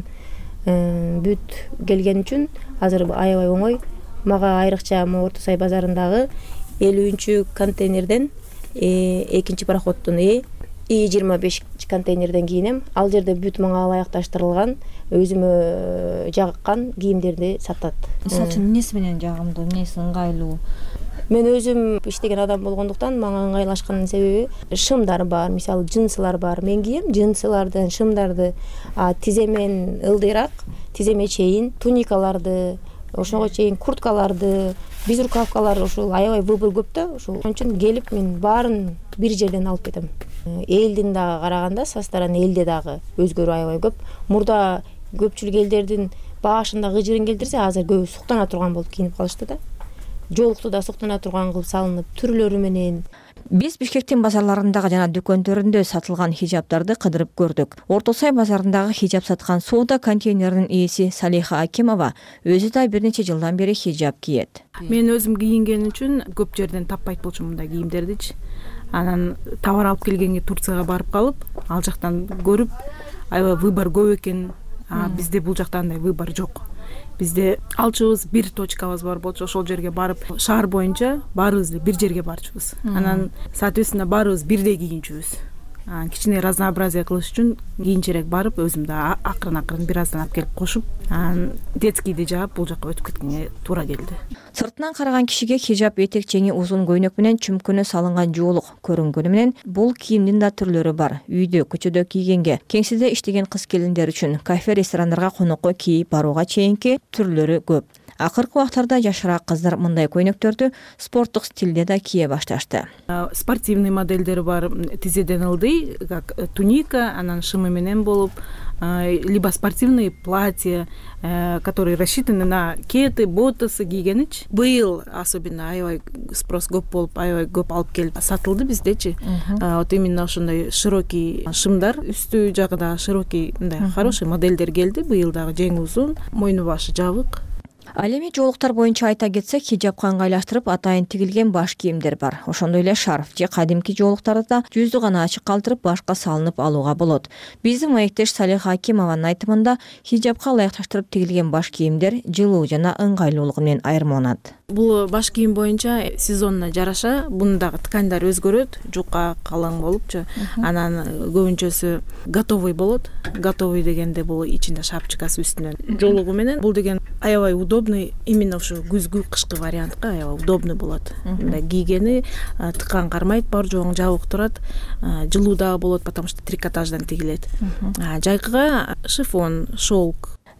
бүт келген үчүн азыр аябай оңой. Мага айрыкча Орто Сай базарындагы 50-чү контейнерден экинчи пароходдун И-25 контейнерден кийинем. Ал жерде бүт мага ылайыкташтырылган, өзүмө жаккан кийимдерди сатат. Мисалы үчүн эмнеси менен жагымдуу, эмнеси ыңгайлуу? Мен өзүм иштеген адам болгондуктан мага ыңгайлашканын себеби шымдар бар, мисалы джинсылар бар. Мен кийем джинсылардан шымдарды, тиземен ылдыйраак, тиземе чейин туникаларды, ошого чейин курткаларды, безрукавкалар, ошол аябай выбор көп да. Ошол үчүн келип мен баарын бир жерден алып кетем. Элдин дагы караганда састаран элде дагы өзгөрүү аябай көп. Мурда көпчүлүк элдердин башында гыжырын келтирсе, азыр көбү суктана турган болуп кийинип калышты да. Жоолукту да суктана турган кылып салынып, түрлөрү менен. Биз Бишкектин базарларындагы жана дүкөндөрүндө сатылган хижабтарды кыдырып көрдүк. Орто Сай базарындагы хижаб саткан соода контейнеринин ээси Салиха Акимова өзү да бир нече жылдан бери хижаб кийет. Мен өзүм кийинген үчүн көп жерден таппайт болчумун мындай кийимдердичи. Анан товар алып келгенге Турцияга барып калып, ал жактан көрүп, аябай выбор көп экен. Бизде бул жакта андай выбор жок. Бизде алчубуз бир точкабыз бар болчу, ошол жерге барып, шаар боюнча баарыбыз бир жерге барчубуз. Анан соответственно баарыбыз бирдей кийинчүбүз. Кичине разнообразие кылыш үчүн кийинчерээк барып, өзүм да акырын бир аздан алып келип кошуп, детскийди жаап бул жакка өтүп кеткенге туура келди. Сыртынан караган кишиге хижаб этекчеңи узун көйнөк менен чүмкөнө салынган жоолук көрүнгөнү менен бул кийимдин да түрлөрү бар. Үйдө, көчөдө кийгенге, кеңседе иштеген кыз келиндер үчүн кафе, ресторандарга конокко кийип барууга чейинки түрлөрү көп. Акыркы убактарда жашыраак кыздар мындай көйнөктөрдү спорттук стилде да кие башташты. Спортивный модельдери бар, тизеден ылдый, как туника, анан шымы менен болуп, либо спортивные платья, которые рассчитаны на кеты, ботасы кийгеничи. Быйыл особенно аябай спрос көп болуп, аябай көп алып келип сатылды биздечи. Вот именно ошондой широкий шымдар, үстү жагы да широкий, мындай хороший модельдер келди. Быйыл дагы жең узун, мойну башы жабык. Ал эми жоолуктар боюнча айта кетсек, хижабка ыңгайлаштырып атайын тигилген баш кийимдер бар. Ошондой эле шарф же кадимки жоолуктарды да жүздү гана ачык калтырып башка салынып алууга болот. Биздин маектеш Салиха Акимованын айтымында хижабка ылайыкташтырып тигилген баш кийимдер жылуу жана ыңгайлуулугу менен айырмаланат. Бул баш кийим боюнча сезонуна жараша бундагы ткандар өзгөрөт, жука, калың болупчу. Анан көбүнчөсү готовый болот. Готовый дегенде бул ичинде шапчыкасы үстүнөн жолугу менен. Бул деген аябай удобный, именно ушу күзгү кышкы вариантка аябай удобный болот. Мындай кийгени ткан кармайт, бар жоң жабык турат. Жылуу дагы болот, потому что трикотаждан тигилет. Жайкыга шифон, шелк.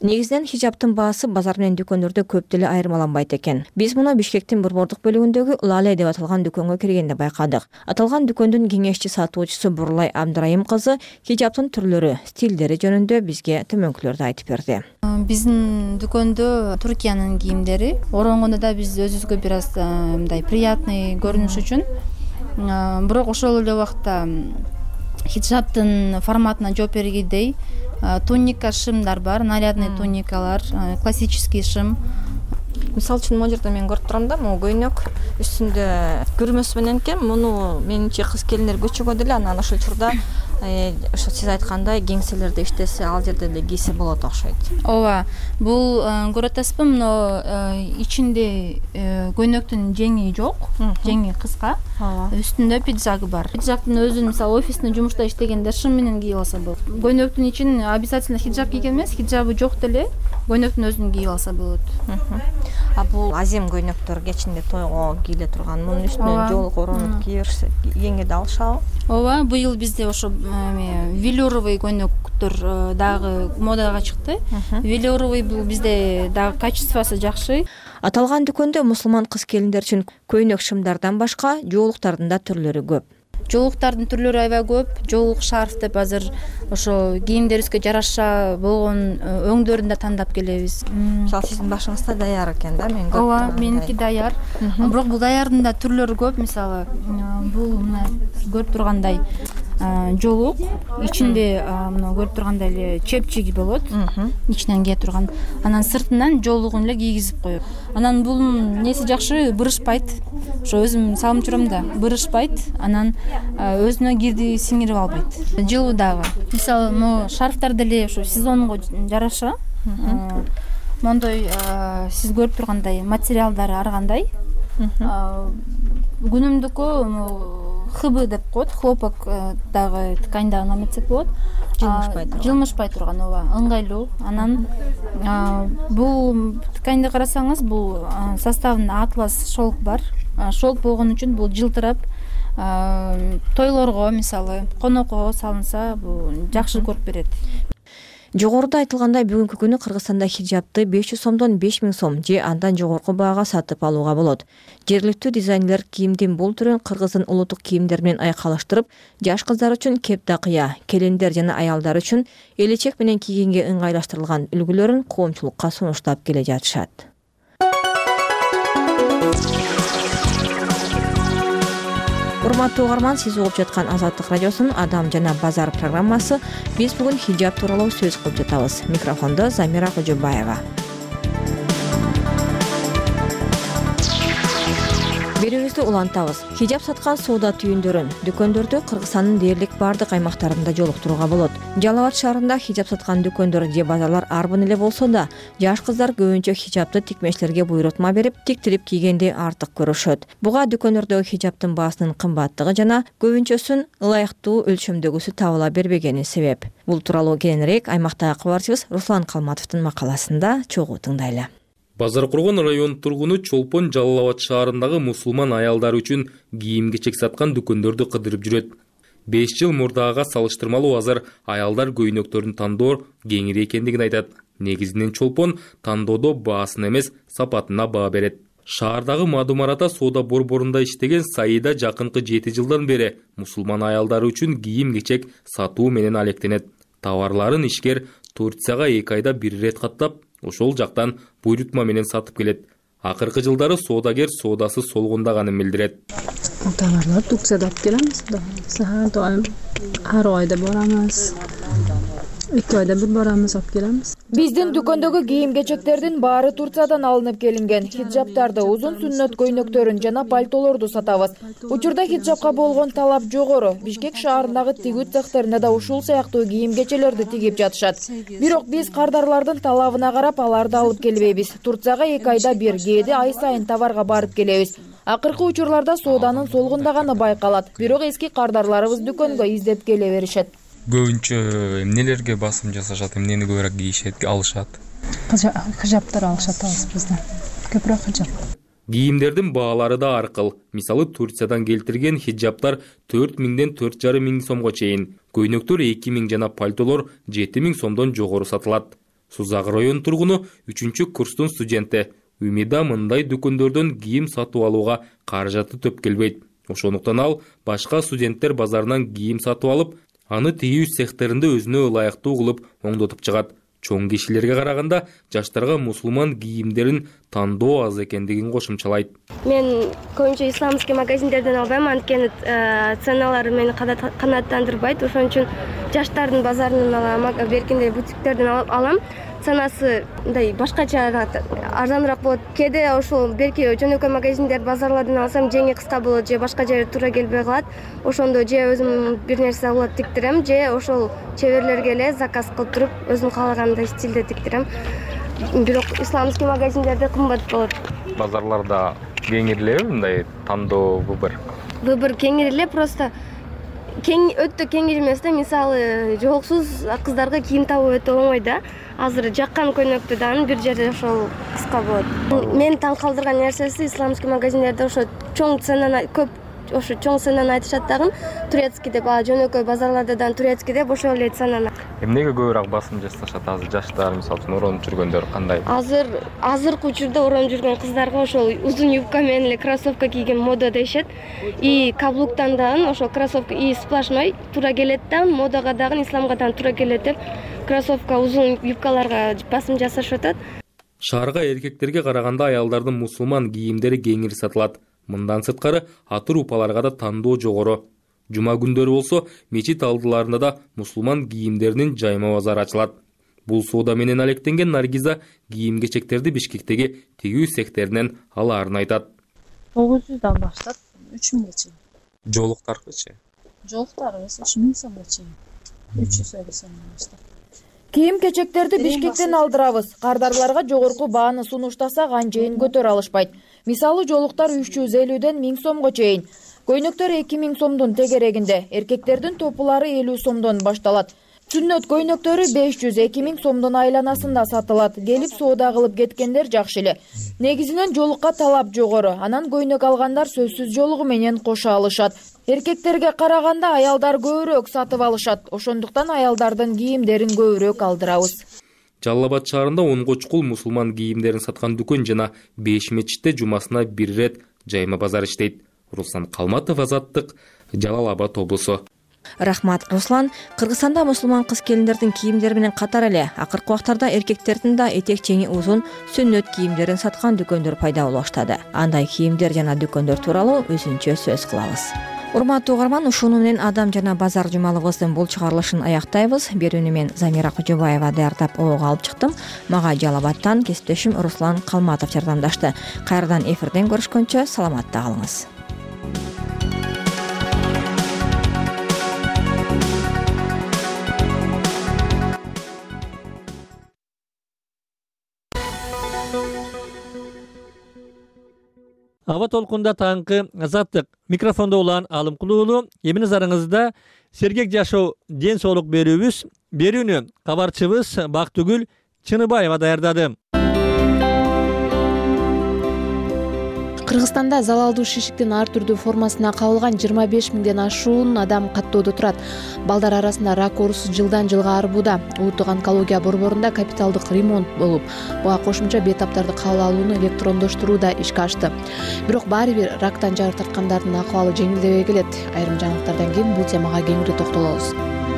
Негизинен хижаптын баасы базар менен дүкөндөрдө көп деле айырмаланбайт экен. Биз муну Бишкектин борбордук бөлүгүндөгү Лале деп аталган дүкөнгө киргенде байкадык. Аталган дүкөндүн кеңешчи сатуучусу Бурлай Абдрайым кызы хижаптын түрлөрү, стилдери жөнүндө бизге төмөнкүлөрдү айтып берди. Биздин дүкөндө Туркиянын кийимдери оронгондо да биз өзүбүзгө бир аз мындай приятный көрүнүш үчүн, бирок ошол эле убакта хиджаптын форматына жооп бергендей туника шымдар бар, нарядный туникалар, классический шым. Мисалы үчүн могу жерде мен көрүп турам да, могу көйнөк үстүндө күрмөс менен экен. Муну менимче кыз келиндер көчөгө деле анан ошол учурда ошо сиз айткандай кеңселерде иштесе, ал жерде деле кийсе болот окшойт. Ооба, бул көрүп атасызбы, мына ичинде көйнөктүн жеңи жок, жеңи кыска, үстүндө пиджагы бар. Пиджактын өзүн мисалы офисте жумушта иштегенде шым менен кийип алса болот. Көйнөктүн ичин обязательно хиджаб кийген эмес, хиджабы жок деле көйнөктүн өзүн кийип алса болот. А бул азем көйнөктөр кечинде тойго кийле турган, мунун үстүнө жолук оронуп кийерсе кийгенге да алышабы? Ооба, быйыл бизде ошо велюровый көйнөктөр дагы модага чыкты. Велюровый бул бизде дагы качествосы жакшы. Аталган дүкөндө мусулман кыз келиндер үчүн көйнөк шымдардан башка жоолуктардын да түрлөрү көп. Жоолуктардын түрлөрү аябай көп. Жоолук шарф деп азыр ошо кийимдерибизге жараша болгон өңдөрүн да тандап келебиз. Мисалы сиздин башыңызда даяр экен да, мен көрүп тургам. Ооба, меники даяр. Бирок бул даярдын да түрлөрү көп. Мисалы бул мына көрүп тургандай жоолук, ичинде мына көрүп тургандай эле чепчиги болот, ичинен кие турган. Анан сыртынан жоолугун эле кийгизип коет. Анан бул неси жакшы, бырышпайт. Ошо өзүм салым турам да, бырышпайт. Анан өзүнө кирди сиңирип албайт. Жылуу дагы. Мисалы, могу шарфтар деле ошо сезонго жараша. Мондой сиз көрүп тургандай материалдары ар кандай. Күнүмдүкү хыбы деп коет, хлопок дагы тканьда наметсек болот. Жылмышпай турган, ооба, ыңгайлуу. Анан бул тканьды карасаңыз, бул составында атлас шелк бар. Шелк болгон үчүн бул жылтырап тойлорго, мисалы, конокко салынса, бул жакшы көрүп берет. Жогоруда айтылгандай бүгүнкү күнү Кыргызстанда хиджабты 500 сомдон 5000 сом же андан жогорку баага сатып алууга болот. Жергиликтүү дизайнерлер кийимдин бул түрүн кыргыздын улуттук кийимдери менен айкалыштырып, жаш кыздар үчүн кептакыя, келиндер жана аялдар үчүн элечек менен кийгенге ыңгайлаштырылган үлгүлөрүн коомчулукка сунуштап келе жатышат. Урматтуу угарман, сиз угуп жаткан Азаттык радиосунун Адам жана базар программасы. Биз бүгүн хиджаб тууралуу сөз кылып жатабыз. Микрофондо Замира Кожобаева. Берүүбүздү улантабыз. Хиджаб саткан соода түйүндөрүн дүкөндөрдө Кыргызстандын дээрлик бардык аймактарында жолуктурууга болот. Жалал Абад шаарында хиджаб саткан дүкөндөр же базарлар арбын эле болсо да, жаш кыздар көбүнчө хиджабты тикмечилерге буйрутма берип, тиктирип кийгенди артык көрүшөт. Буга дүкөндөрдөгү хиджабтын баасынын кымбаттыгы жана көбүнчөсүн ылайыктуу өлчөмдөгүсү табыла бербегени себеп. Бул тууралуу кийинирээк аймактагы кабарчыбыз Руслан Калматовдун макаласында чогуу тыңдайлы. Базар кургон район тургуну Чолпон Жалал Абад шаарындагы мусулман аялдар үчүн кийим-кечек саткан дүкөндөрдү кыдырып жүрөт. 5 жыл мурдага салыштырмалуу азыр аялдар көйнөктөрүн тандоо кеңири экендигин айтат. Негизинен Чолпон тандоодо баасына эмес, сапатына баа берет. Шаардагы Мадумарата соода борборунда иштеген Саида жакынкы 7 жылдан бери мусулман аялдар үчүн кийим-кечек сатуу менен алектенет. Товарларын ишкер Турцияга 2 айда бир ирет каттап, ошол жактан буйрутма менен сатып келет. Акыркы жылдары соодагер соодасы солгундаганын билдирет. Товарлар Турциядан алып келебиз. Ар айда барамыз. 2 айда бир барамыз, алып келебиз. Биздин дүкөндөгү кийим-кечектердин баары Турциядан алынып келинген. Хиджабтарды, узун сүннөт көйнөктөрүн жана пальтолорду сатабыз. Учурда хиджабка болгон талап жогору. Бишкек шаарындагы тигүү цехтеринде да ушул сыяктуу кийим-кечелерди тигип жатышат. Бирок биз кардарлардын талабына карап аларды алып келбейбиз. Турцияга 2 айда бир, кээде ай сайын товарга барып келебиз. Акыркы учурларда сооданын солгундаганы байкалат. Бирок эски кардарларыбыз дүкөнгө издеп келе беришет. Көбүнчө эмнелерге басым жасашат, эмнени көбүрөөк кийишет, алышат? Хижаптар алышат бизде. Көбүрөөк хижаб. Кийимдердин баалары да ар кыл. Мисалы Турциядан келтирген хиджаптар 4000ден 4500 сомго чейин, көйнөктөр 2000 жана пальтолор 7000 сомдон жогору сатылат. Сузак район тургуну 3-курстун студенти. Умида мындай дүкөндөрдөн кийим сатып алууга каражаты төп келбейт. Ошондуктан ал башка студенттер базарынан кийим сатып алып, аны тигүү цехтеринде өзүнө ылайыктуу кылып оңдотуп чыгат. Чоң кишилерге караганда жаштарга мусулман кийимдерин тандоо аз экендигин кошумчалайт. Мен көбүнчө исламский магазиндерден албайм, анткени ценалары мени канааттандырбайт. Ошон үчүн жаштардын базарынан алам, беркинде бутиктерден алам. Ценасы мындай башкача арзаныраак болот. Кээде ошол берки жөнөкөй магазиндер базарлардан алсам жеңи кыска болот же башка жерге туура келбей калат. Ошондо же өзүм бир нерсе алып тиктирем, же ошол чеберлерге эле заказ кылып туруп өзүм каалагандай стилде тиктирем. Бирок исламский магазиндерде кымбат болот. Базарларда кеңирлеби мындай тандоо выбор? Выбор кеңирле, просто өтө кеңир эмес да. Мисалы, жооксуз кыздарга кийим табуу өтө оңой да. Азыр жаккан көйнөктү дагы бир жерде ошол кыска болот. Мен таң калтырган нерсеси исламский магазиндерде ошо чоң ценаны көп, ошо чоң ценаны айтышат дагы. Турецкий деп, жөнөкөй базарларда дагы турецкий деп ошол эле ценаны. Эмнеге көбүрөөк басым жасашат азыр жаштар, мисалы үчүн оронуп жүргөндөр кандай? Азыркы учурда оронуп жүргөн кыздарга ошол узун юбка менен эле кроссовка кийген мода дешет. И каблуктан дагы ошол кроссовка и сплошной туура келет да, модага дагы исламга дагы туура келет деп кроссовка узун юбкаларга басым жасашып атат. Шаарга эркектерге караганда аялдардын мусулман кийимдери кеңири сатылат. Мындан сырткары атыр упаларга да тандоо жогору. Жума күндөрү болсо мечит алдыларында да мусулман кийимдеринин жайма базары ачылат. Бул соода менен алектенген Наргиза кийим-кечектерди Бишкектеги тигүү цехтеринен алаарын айтат. 900дан баштап 3000ге чейин. Жолуктарчы? Жолуктарыбыз 3000 сомго чейин. 350 сомдон баштап. Кийим-кечектерди Бишкектен алдырабыз. Кардарларга жогорку бааны сунуштасак анчейин көтөрө алышпайт. Мисалы, жолуктар 350ден 1000 сомго чейин. Көйнөктөр 2000 сомдун тегерегинде, эркектердин топулары 50 сомдон башталат. Сүннөт көйнөктөрү 500-2000 сомдун айланасында сатылат. Келип соода кылып кеткендер жакшы эле. Негизинен жолукка талап жогору, анан көйнөк алгандар сөзсүз жолугу менен кошо алышат. Эркектерге караганда аялдар көбүрөөк сатып алышат. Ошондуктан аялдардын кийимдерин көбүрөөк алдырабыз. Жалал Абад шаарында 10 чукул мусулман кийимдерин саткан дүкөн жана 5 мечитте жумасына бир ирет жайма базар иштейт. Руслан Калматов, Азаттык, Жалал Абад облусу. Рахмат, Руслан. Кыргызстанда мусулман кыз келиндердин кийимдери менен катар эле акыркы убактарда эркектердин да этек чеңи узун сүннөт кийимдерин саткан дүкөндөр пайда боло баштады. Андай кийимдер жана дүкөндөр тууралуу өзүнчө сөз кылабыз. Урматтуу угарман, ушуну менен Адам жана базар жумалыбыздын бул чыгарылышын аяктайбыз. Берүүнү мен Замира Кожобаева даярдап ого алып чыктым. Мага Жалал Абадтан кесиптешим Руслан Калматов жардамдашты. Кайрадан эфирден көрүшкөнчө саламатта калыңыз. Аба толкунда таңкы Азаттык микрофондо улан Алымкулуулу. Эми назарыңызда сергек жашоо ден соолук берүүбүз. Берүүнү кабарчыбыз Бактыгүл Чыныбаева даярдады. Кыргызстанда залалдуу шишиктин ар түрдүү формасына кабылган 25 миңден ашуун адам каттоодо турат. Балдар арасында рак оорусу жылдан жылга арбууда. Улуттук онкология борборунда капиталдык ремонт болуп, буга кошумча бетаптарды кабыл алууну электрондоштуруу да ишке ашты. Бирок баары бир рактан жары тарткандардын акыбалы жеңилдебей келет. Айрым жаңылыктардан кийин бул темага кеңири токтолобуз.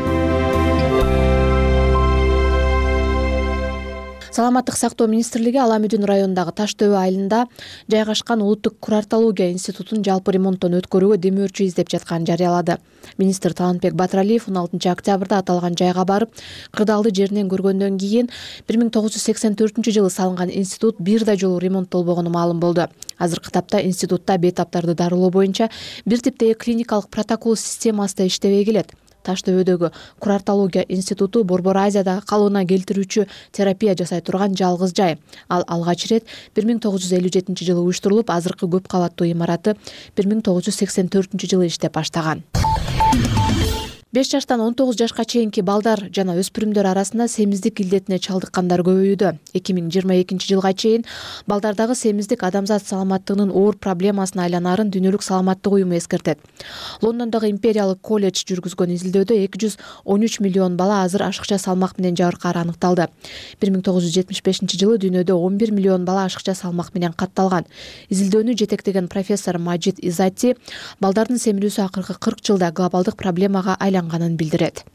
Саламаттык сактоо министрлиги Ала Мүдүн районундагы Таш Төбө айылында жайгашкан улуттук курартология институтун жалпы ремонттон өткөрүүгө демөөрчү издеп жатканын жарыялады. Министр Талантбек Батыралиев 16 октябрда аталган жайга барып, кырдаалды жеринен көргөндөн кийин 1984-жылы салынган институт бир да жолу ремонттолбогону маалым болду. Азыркы тапта институтта бетаптарды дарылоо боюнча бир типтеги клиникалык протокол системасы да иштебей келет. Таш Төбөдөгү Курартология институту Борбор Азиядагы калыбына келтирүүчү терапия жасай турган жалгыз жай. Ал алгач ирет 1957-жылы уюштурулуп, азыркы көп кабаттуу имараты 1984-жылы иштеп баштаган. 5 жаштан 19 жашка чейинки балдар жана өспүрүмдөр арасында семиздик илдетине чалдыккандар көбөйүүдө. 2022 жылга чейин балдардагы семиздик адамзат саламаттыгынын оор проблемасына айланарын Дүйнөлүк саламаттык уюму эскертет. Лондондогу Империялык колледж жүргүзгөн изилдөөдө 213 миллион бала азыр ашыкча салмак менен жабыркаары аныкталды. 1975 жылы дүйнөдө 11 миллион бала ашыкча салмак менен катталган. Изилдөөнү жетектеген профессор Маджид Изати балдардын семирүүсү акыркы 40 жылда глобалдык проблемага айланганын билдирет.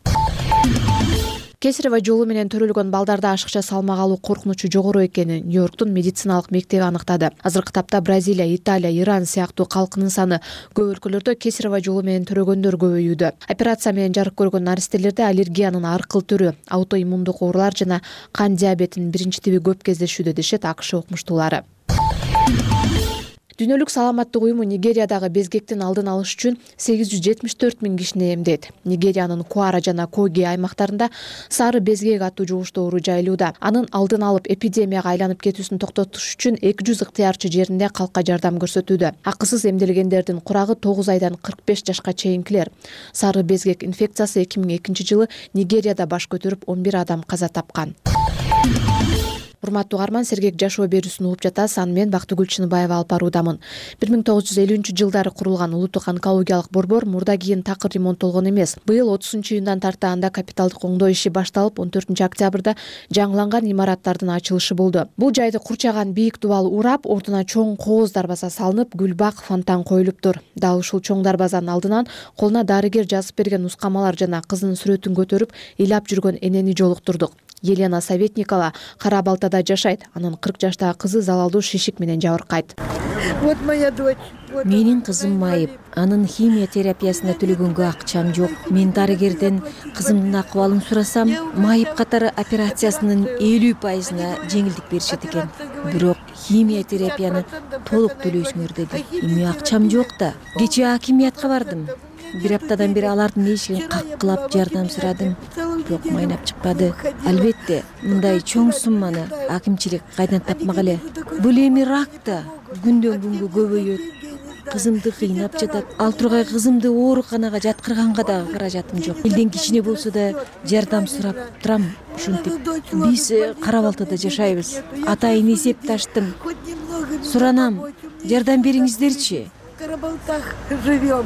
Кесарево жолу менен төрөлгөн балдарда ашыкча салмак алуу коркунучу жогору экенин Нью-Йорктун медициналык мектеби аныктады. Азыркы тапта Бразилия, Италия, Иран сыяктуу калкынын саны көп өлкөлөрдө кесарево жолу менен төрөгөндөр көбөйүүдө. Операция менен жарык көргөн наристелерде аллергиянын ар кыл түрү, аутоиммундук оорулар жана кан диабетинин биринчи тиби көп кездешүүдө, дешет АКШ окумуштуулары. Дүйнөлүк саламаттык уюму Нигериядагы безгектин алдын алыш үчүн 874 миң кишини эмдейт. Нигериянын Куара жана Коги аймактарында сары безгек аттуу жугуштуу оору жайылууда. Анын алдын алып эпидемияга айланып кетүүсүн токтотуш үчүн 200 ыктыярчы жеринде калкка жардам көрсөтүүдө. Акысыз эмделгендердин курагы 9 айдан 45 жашка чейинкилер. Сары безгек инфекциясы 2002 жылы Нигерияда баш көтөрүп 11 адам каза тапкан. Урматтуу угарман, сергек жашоо берүүсүн угуп жатасыз. Аны мен Бактыгүл Чыныбаева алып баруудамын. 1950 жылдары курулган улуттук онкологиялык борбор мурда кийин такыр ремонттолгон эмес. Быйыл 30 июндан тарта анда капиталдык оңдоо иши башталып, 14 октябрда жаңыланган имараттардын ачылышы болду. Бул жайды курчаган бийик дубал урап, ордуна чоң кооз дарбаза салынып, гүлбак, фонтан коюлуптур. Дал ушул чоң дарбазанын алдынан колуна дарыгер жазып берген нускамалар жана кызынын сүрөтүн көтөрүп, ыйлап жүргөн энени жолуктурдук. Елена Советникова Кара Балтада жашайт. Анын 40 жаштагы кызы залалдуу шишик менен жабыркайт. Вот моя дочь. Менин кызым майып, анын химия терапиясына төлөгөнгө акчам жок. Мен дарыгерден кызымдын акыбалын сурасам, майып катары операциясынын 50%-на жеңилдик беришет экен. Бирок химия терапияны толук төлөйсүңөр деди. Эми акчам жок да. Кечээ акимиятка бардым. Бир аптадан бери алардын эшигин каккылап жардам сурадым. Бирок майнап чыкпады. Албетте, мындай чоң сумманы акимчилик кайдан тапмак эле. Бул эми рак да күндөн күнгө көбөйөт. Кызымды кыйнап жатат. Ал тургай кызымды ооруканага жаткырганга дагы каражатым жок. Элден кичине болсо да жардам сурап турам. Ушинтип биз Кара Балтада жашайбыз. Атайын эсепташтым. Суранам, жардам бериңиздерчи. Живем.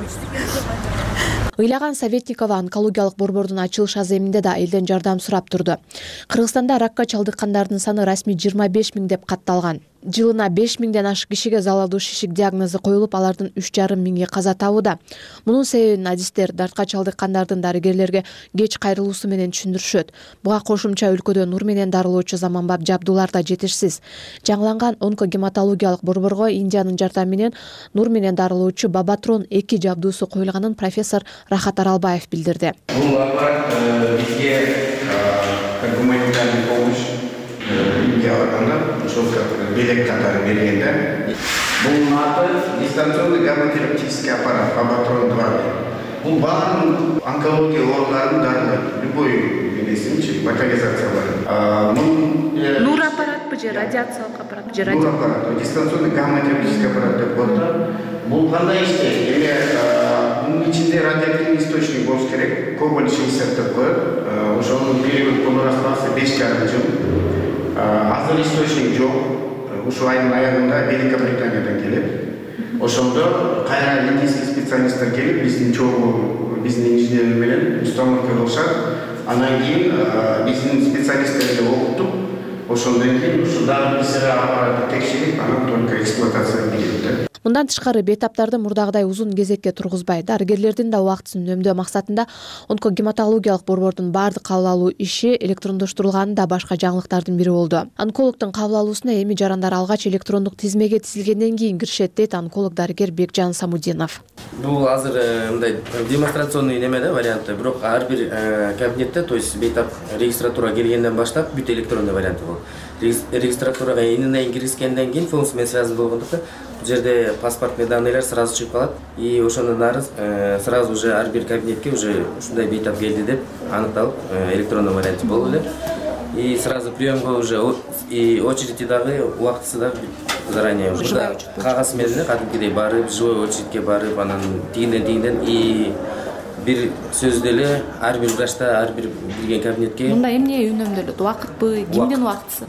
Ыйлаган Советникова онкологиялык борбордун ачылыш аземинде да элден жардам сурап турду. Кыргызстанда ракка чалдыккандардын саны расмий 25 миң деп катталган. Жылына 5 миңден ашык кишиге залалдуу шишик диагнозу коюлуп, алардын 3,5 миңи каза табууда. Мунун себебин адистер дартка чалдыккандардын дарыгерлерге кеч кайрылуусу менен түшүндүрүшөт. Буга кошумча өлкөдө нур менен дарылоочу заманбап жабдуулар да жетишсиз. Жаңыланган онкогематологиялык борборго Индиянын жардамы менен нур менен дарылоочу Бабатрон 2 жабдуусу коюлганын профессор Рахат Аралбаев билдирди. Бул аппарат бизге как гуманитарный помощь ошол белек катары бергенде. Бул аты дистанционный гамма-терапевтический аппарат Бабатрон 2. Бул баардык онкология ооруларын дарылайт. Любой нерсечи, локализация бар. Нур аппаратпы же радиациялык аппаратпы же? Нур аппарат, дистанционный гамма-терапевтический аппарат деп коет. Бул кандай иштейт? Эми мунун ичинде радиоактивный источник болуш керек. Кобальт 60 деп коет. Ошонун период колорастасы 5,5 жыл. Азыр источник жок. Ушул айдын аягында Великобританиядан келет. Ошондо кайра индийский специалисттер келип, биздин инженерлер менен установка кылышат. Анан кийин биздин специалисттерди окутуп, ошондон кийин ушул дагы ПЦР аппараты текшерип, анан только эксплуатацияга кирет. Мындан тышкары бейтаптарды мурдагыдай узун кезекке тургузбай, дарыгерлердин да убактысын үнөмдөө максатында онкогематологиялык борбордун баардык кабыл алуу иши электрондоштурулганы да башка жаңылыктардын бири болду. Онкологдун кабыл алуусуна эми жарандар алгач электрондук тизмеге тизилгенден кийин киришет, дейт онколог дарыгер Бекжан Самудинов. Бул азыр мындай демонстрационный неме да варианты, бирок ар бир кабинетте, то есть бейтап регистратура келгенден баштап бүт электронный варианты болот. Регистратурага ининен киришкенден кийин функция менен связан болгондуктан бул жерде паспортный данныйлар сразу чыгып калат, и ошондон ары сразу уже ар бир кабинетке уже ушундай бейтап келди деп аныкталып электронный варианты болду эле. И сразу приемга уже и очереди дагы убактысы дагы заранее кагаз менен кадимкидей барып, живой очередке барып, анан тигинден и бир сөздө эле ар бир врачта ар бир кирген кабинетке мында эмне үнөмдөлөт, убакытпы, кимдин убактысы?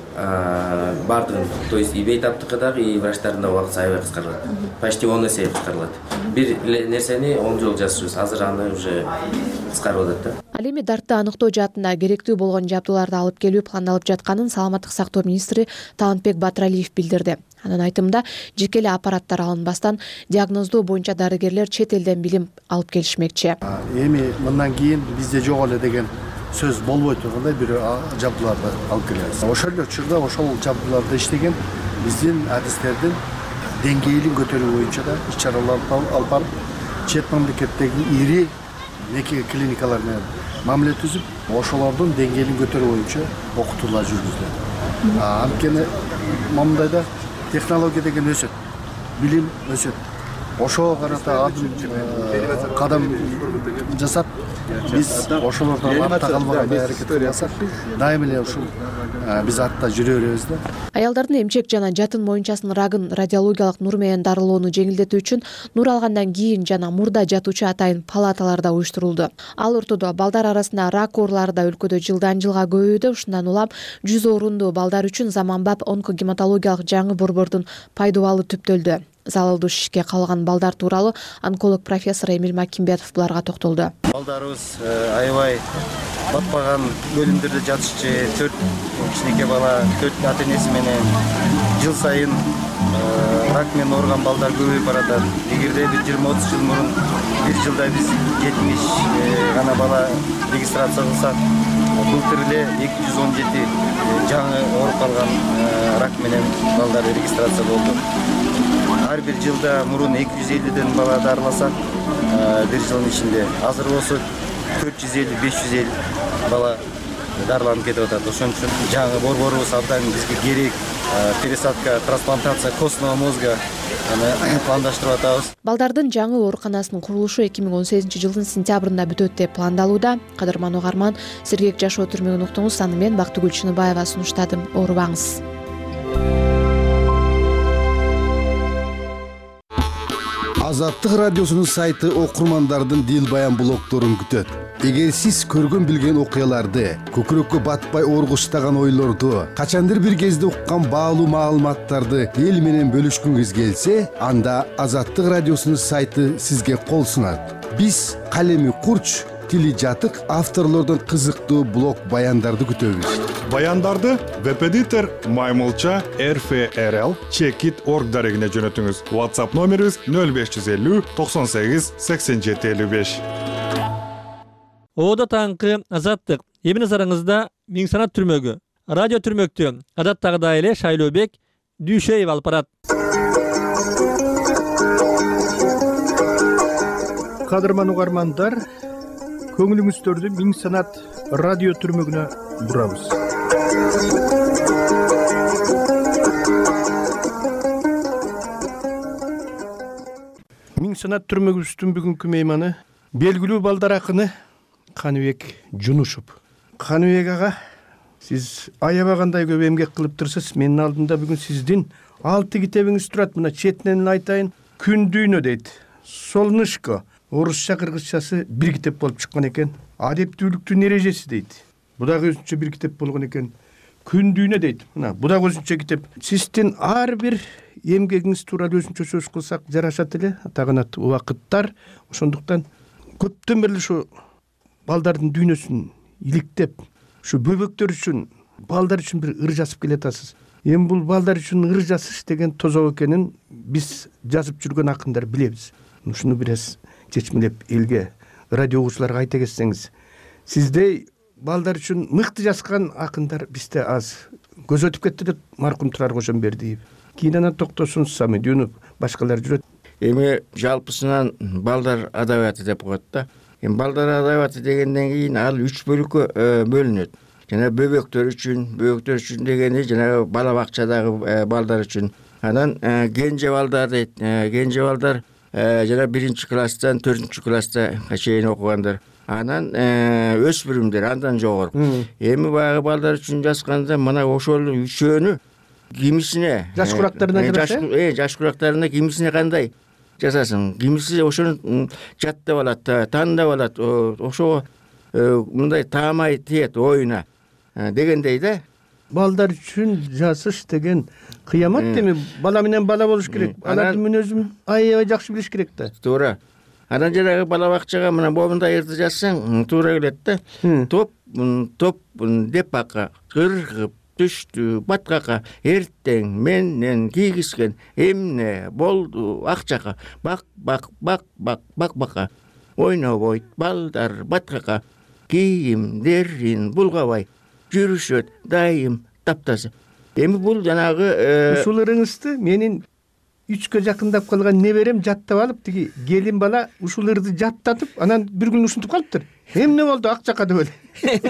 Бардығын, то есть и бейтаптыкы дагы, и врачтардын да убактысы аябай кыскарылат. Почти 10 эсе кыскарылат. Бир нерсени 10 жолу жасырбыз, азыр аны уже кыскарып атат да. Ал эми дартты аныктоо жаатында керектүү болгон жабдууларды алып келүү пландалып жатканын саламаттык сактоо министри Талантбек Батыралиев билдирди. Анын айтымында жеке эле аппараттар алынбастан диагноздоо боюнча дарыгерлер чет элден билим алып келишмекчи. Эми мындан кийин бизде жок эле деген сөз болбой тургандай бир жабдууларды алып келебиз. Ошол эле учурда ошол жабдууларда иштеген биздин адистердин деңгээлин көтөрүү боюнча да иш-чаралар алып барып, чет мамлекеттеги ири клиникалар менен мамиле түзүп, ошолордун деңгээлин көтөрүү боюнча окутуулар жүргүзүлөт. Анткени мамдайда технология деген өсөт, билим өсөт. Ошого карата кадам жасап, биз ошолордон артта калбаганга аракет кылсак, дайым эле ушул биз артта жүрө беребиз да. Аялдардын эмчек жана жатын моюнчасынын рагын радиологиялык нур менен дарылоону жеңилдетүү үчүн нур алгандан кийин жана мурда жатуучу атайын палаталар да уюштурулду. Ал ортодо балдар арасында рак оорулары да өлкөдө жылдан жылга көбөйүүдө. Ушундан улам 100 орунду балдар үчүн заманбап онкогематологиялык жаңы борбордун пайдубалы түптөлдү. Залалдуу шишке калган балдар тууралуу онколог профессор Эмил Макимбетов буларга токтолду. Балдарыбыз аябай батпаган бөлүмдөрдө жатышчу, 4 кичинекей бала, 4 ата-энеси менен жыл сайын рак менен ооруган балдар көбөйүп баратат. Эгерде бир 20-30 жыл мурун бир жылда биз 70 гана бала регистрация кылсак, былтыр эле 217 жаңы ооруп калган рак менен балдар регистрация болду. Ар бир жылда мурун 250ден бала дарыласак, бир жылдын ичинде азыр болсо 450-550 бала дарыланып кетип атат. Ошон үчүн жаңы борборубуз абдан бизге керек, пересадка, трансплантация костного мозга пландаштырып атабыз. Балдардын жаңы ооруканасынын курулушу 2018-жылдын сентябрында бүтөт деп пландалууда. Кадырман угарман, сергек жашоо түрмөгүн уктуңуз. Аны мен Бактыгүл Чыныбаева сунуштадым. Оорубаңыз. Азаттык радиосунун сайты окурмандардын дил баян блогторун күтөт. Эгер сиз көргөн билген окуяларды, көкүрөккө батпай оргуштаган ойлорду, качандыр бир кезде уккан баалуу маалыматтарды эл менен бөлүшкүңүз келсе, анда Азаттык радиосунун сайты сизге кол сунат. Биз калеми курч, тили жатык авторлордун кызыктуу блог баяндарды күтөбүз. Баяндарды веб-эдитор Маймылча RFRL Checkit.org дарегине жөнөтүңүз. WhatsApp номерибиз 0550 98 87 55. Оодо таңкы Азаттык. Эми назарыңызда Миң санат түрмөгү. Радио түрмөктү адаттагыдай эле Шайлообек Дүйшеев алып барат. Кадырман угармандар, көңүлүңүздөрдү Миң санат радио түрмөгүнө бурабыз. Миң санат түрмөгүбүздүн бүгүнкү мейманы белгилүү балдар акыны Каныбек Жунушев. Каныбек ага, сиз аябагандай көп эмгек кылып турсуз. Менин алдымда бүгүн сиздин 6 китебиңиз турат. Мына четинен айтайын. Күн дүйнө дейт. Солнышко. Орусча кыргызчасы бир китеп болуп чыккан экен. Адептүүлүктүн эрежеси дейт. Бу дагы өзүнчө бир китеп болгон экен. Күн дүйнө дейт. Мына бу дагы өзүнчө китеп. Сиздин ар бир эмгегиңиз тууралуу өзүнчө сөз кылсак жарашат эле. Атаганат убакыттар. Ошондуктан көптөн бери ушу балдардын дүйнөсүн иликтеп, ушу бөбөктөр үчүн, балдар үчүн бир ыр жазып келатасыз. Эми бул балдар үчүн ыр жазыш деген тозок экенин биз жазып жүргөн акындар билебиз. Ушуну бир аз чечмелеп элге, радио угуучуларга айта кетсеңиз. Сиздей балдар үчүн мыкты жазган акындар бизде аз. Көз өтүп кетти деп маркум Турар Кошонбердиев. Кийин анан Токтосун Самединов, башкалар жүрөт. Эми жалпысынан балдар адабияты деп коет да. Эми балдар адабияты дегенден кийин ал 3 бөлүккө бөлүнөт. Жана бөбөктөр үчүн дегени жана бала бакчадагы балдар үчүн. Анан кенже балдар дейт. Кенже балдар жана 1-класстан 4-класска чейин окугандар. Анан өспүрүмдөр андан жогору. Эми баягы балдар үчүн жазганда мына ошол үчөөнү кимисине жаш курактарына жаш курактарына кимисине кандай жасасын, кимиси ошону жаттап алат, таандап алат, ошого мындай таамай тиет оюна дегендей да. Балдар үчүн жасыш деген кыямат эми. Бала менен бала болуш керек. Алардын мүнөзүн аябай жакшы билиш керек да. Туура. Анан жанагы бала бакчага мына момундай ырды жазсаң туура келет да. Топ деп бака кыргып түштү баткака, эртең менен кийгизген эмне болду акчака, бак ойнобойт балдар баткака, кийимдерин булгабай жүрүшөт дайым таптаза. Эми бул жанагы ушул ырыңызды менин 3кө жакындап калган неберем жаттап алып, тиги келин бала ушул ырды жаттатып, анан бир күн ушинтип калыптыр. Эмне болду акчака деп эле.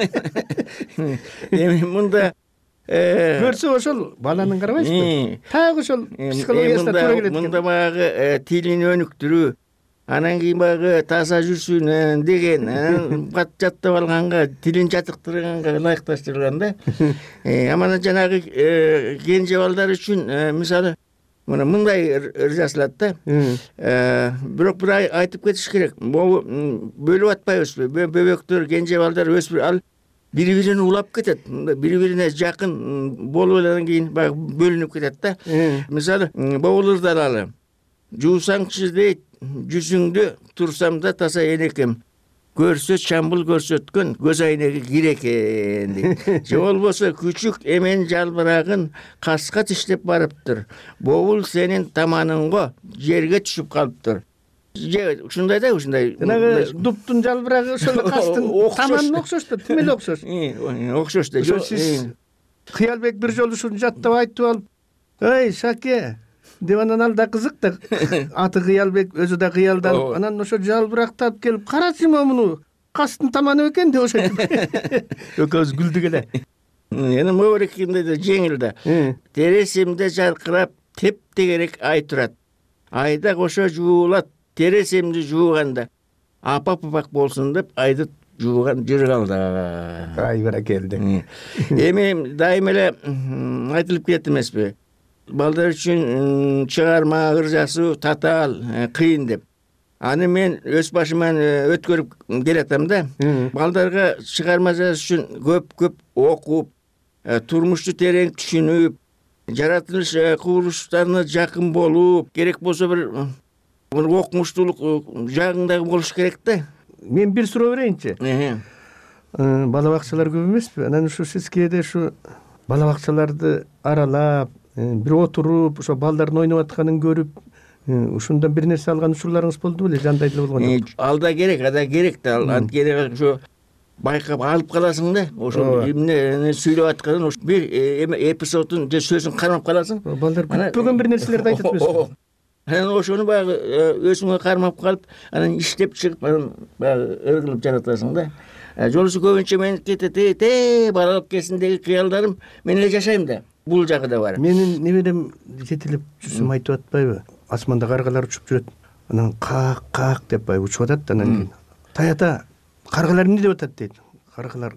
Эми мында көрсө ошол баланын карабайсызбы? Так ошол психологиясына туура келет. Мында баягы тилин өнүктүрүү, анан кийин баягы таза жүрсүн деген, бат жаттап алганга, тилин жатыктырганга ылайыкташтырылган да. Амана жанагы кенже балдар үчүн мисалы мындай ыр жазылат да. Бирок бир айтып кетиш керек. Бөлүп атпайбызбы? Бөбөктөр, кенже балдар, өспүр ал бири-бирин улап кетет. Бири-бирине жакын болуп адан кийин баягы бөлүнүп кетет да. Мисалы, боулурду алалы. Жуусаңчы дейт, жүзүңдү турсам да таза энекем. Көрсө чамбул көрсөткөн көз айнеги кир экен дейт. Же болбосо күчүк эмен жалбырагын каска тиштеп барыптыр. Боул сенин таманыңго жерге түшүп калыптыр. Же ушундай да, ушундай. Жанагы дуптун жалбырагы ошол кастын таманына окшош да, тим эле окшош. Окшош да. Сиз Кыялбек бир жолу ушуну жаттап айтып алып, "Эй, Шаке" деп анан ал да кызык да. Аты Кыялбек, өзү да кыялданып, анан ошо жалбыракты алып келип, "Карачы муну кастын таманы экен" деп ошо. Экөөбүз күлдүк эле. Эне мөбөрекимде да жеңил да. Тересимде жаркырап теп-тегерек ай турат. Айда кошо жуулат. Тересимди жууганда апак болсун деп айды жууган жыр калды. Ай баракелди. Эми дайым эле айтылып кетти эмеспи? Балдар үчүн чыгарма ыр жазуу татаал, кыйын деп. Аны мен өз башыман өткөрүп келатам да. Балдарга чыгарма жазыш үчүн көп окуп, турмушту терең түшүнүп, жаратылыш кубулуштарына жакын болуп, керек болсо бир окумуштуулук жагыңдагы болуш керек да. Мен бир суроо берейинчи. Бала бакчалар көп эмеспи? Анан ушу сиз кээде ушу бала бакчаларды аралап, бир отуруп, ошо балдардын ойноп атканын көрүп, ушундан бир нерсе алган учурларыңыз болду беле, жандай деле болгондо? Алда керек да. Анткени ошо байкап алып каласың да. Ошо эмне сүйлөп атканын ошо бир эпизодун же сөзүн кармап каласың. Балдар күтпөгөн бир нерселерди айтат эмеспи? Анан ошону баягы өзүңө кармап калып, анан иштеп чыгып, анан баягы ыр кылып жаратасың да. Жолусу көбүнчө мен кетет, балалык кезиндеги кыялдарым мен эле жашайм да. Бул жагы да бар. Менин неберем жетелеп жүрсөм айтып атпайбы? Асманда каргалар учуп жүрөт. Анан как деп баягы учуп атат, анан кийин таята каргалар эмне деп атат дейт. Каргалар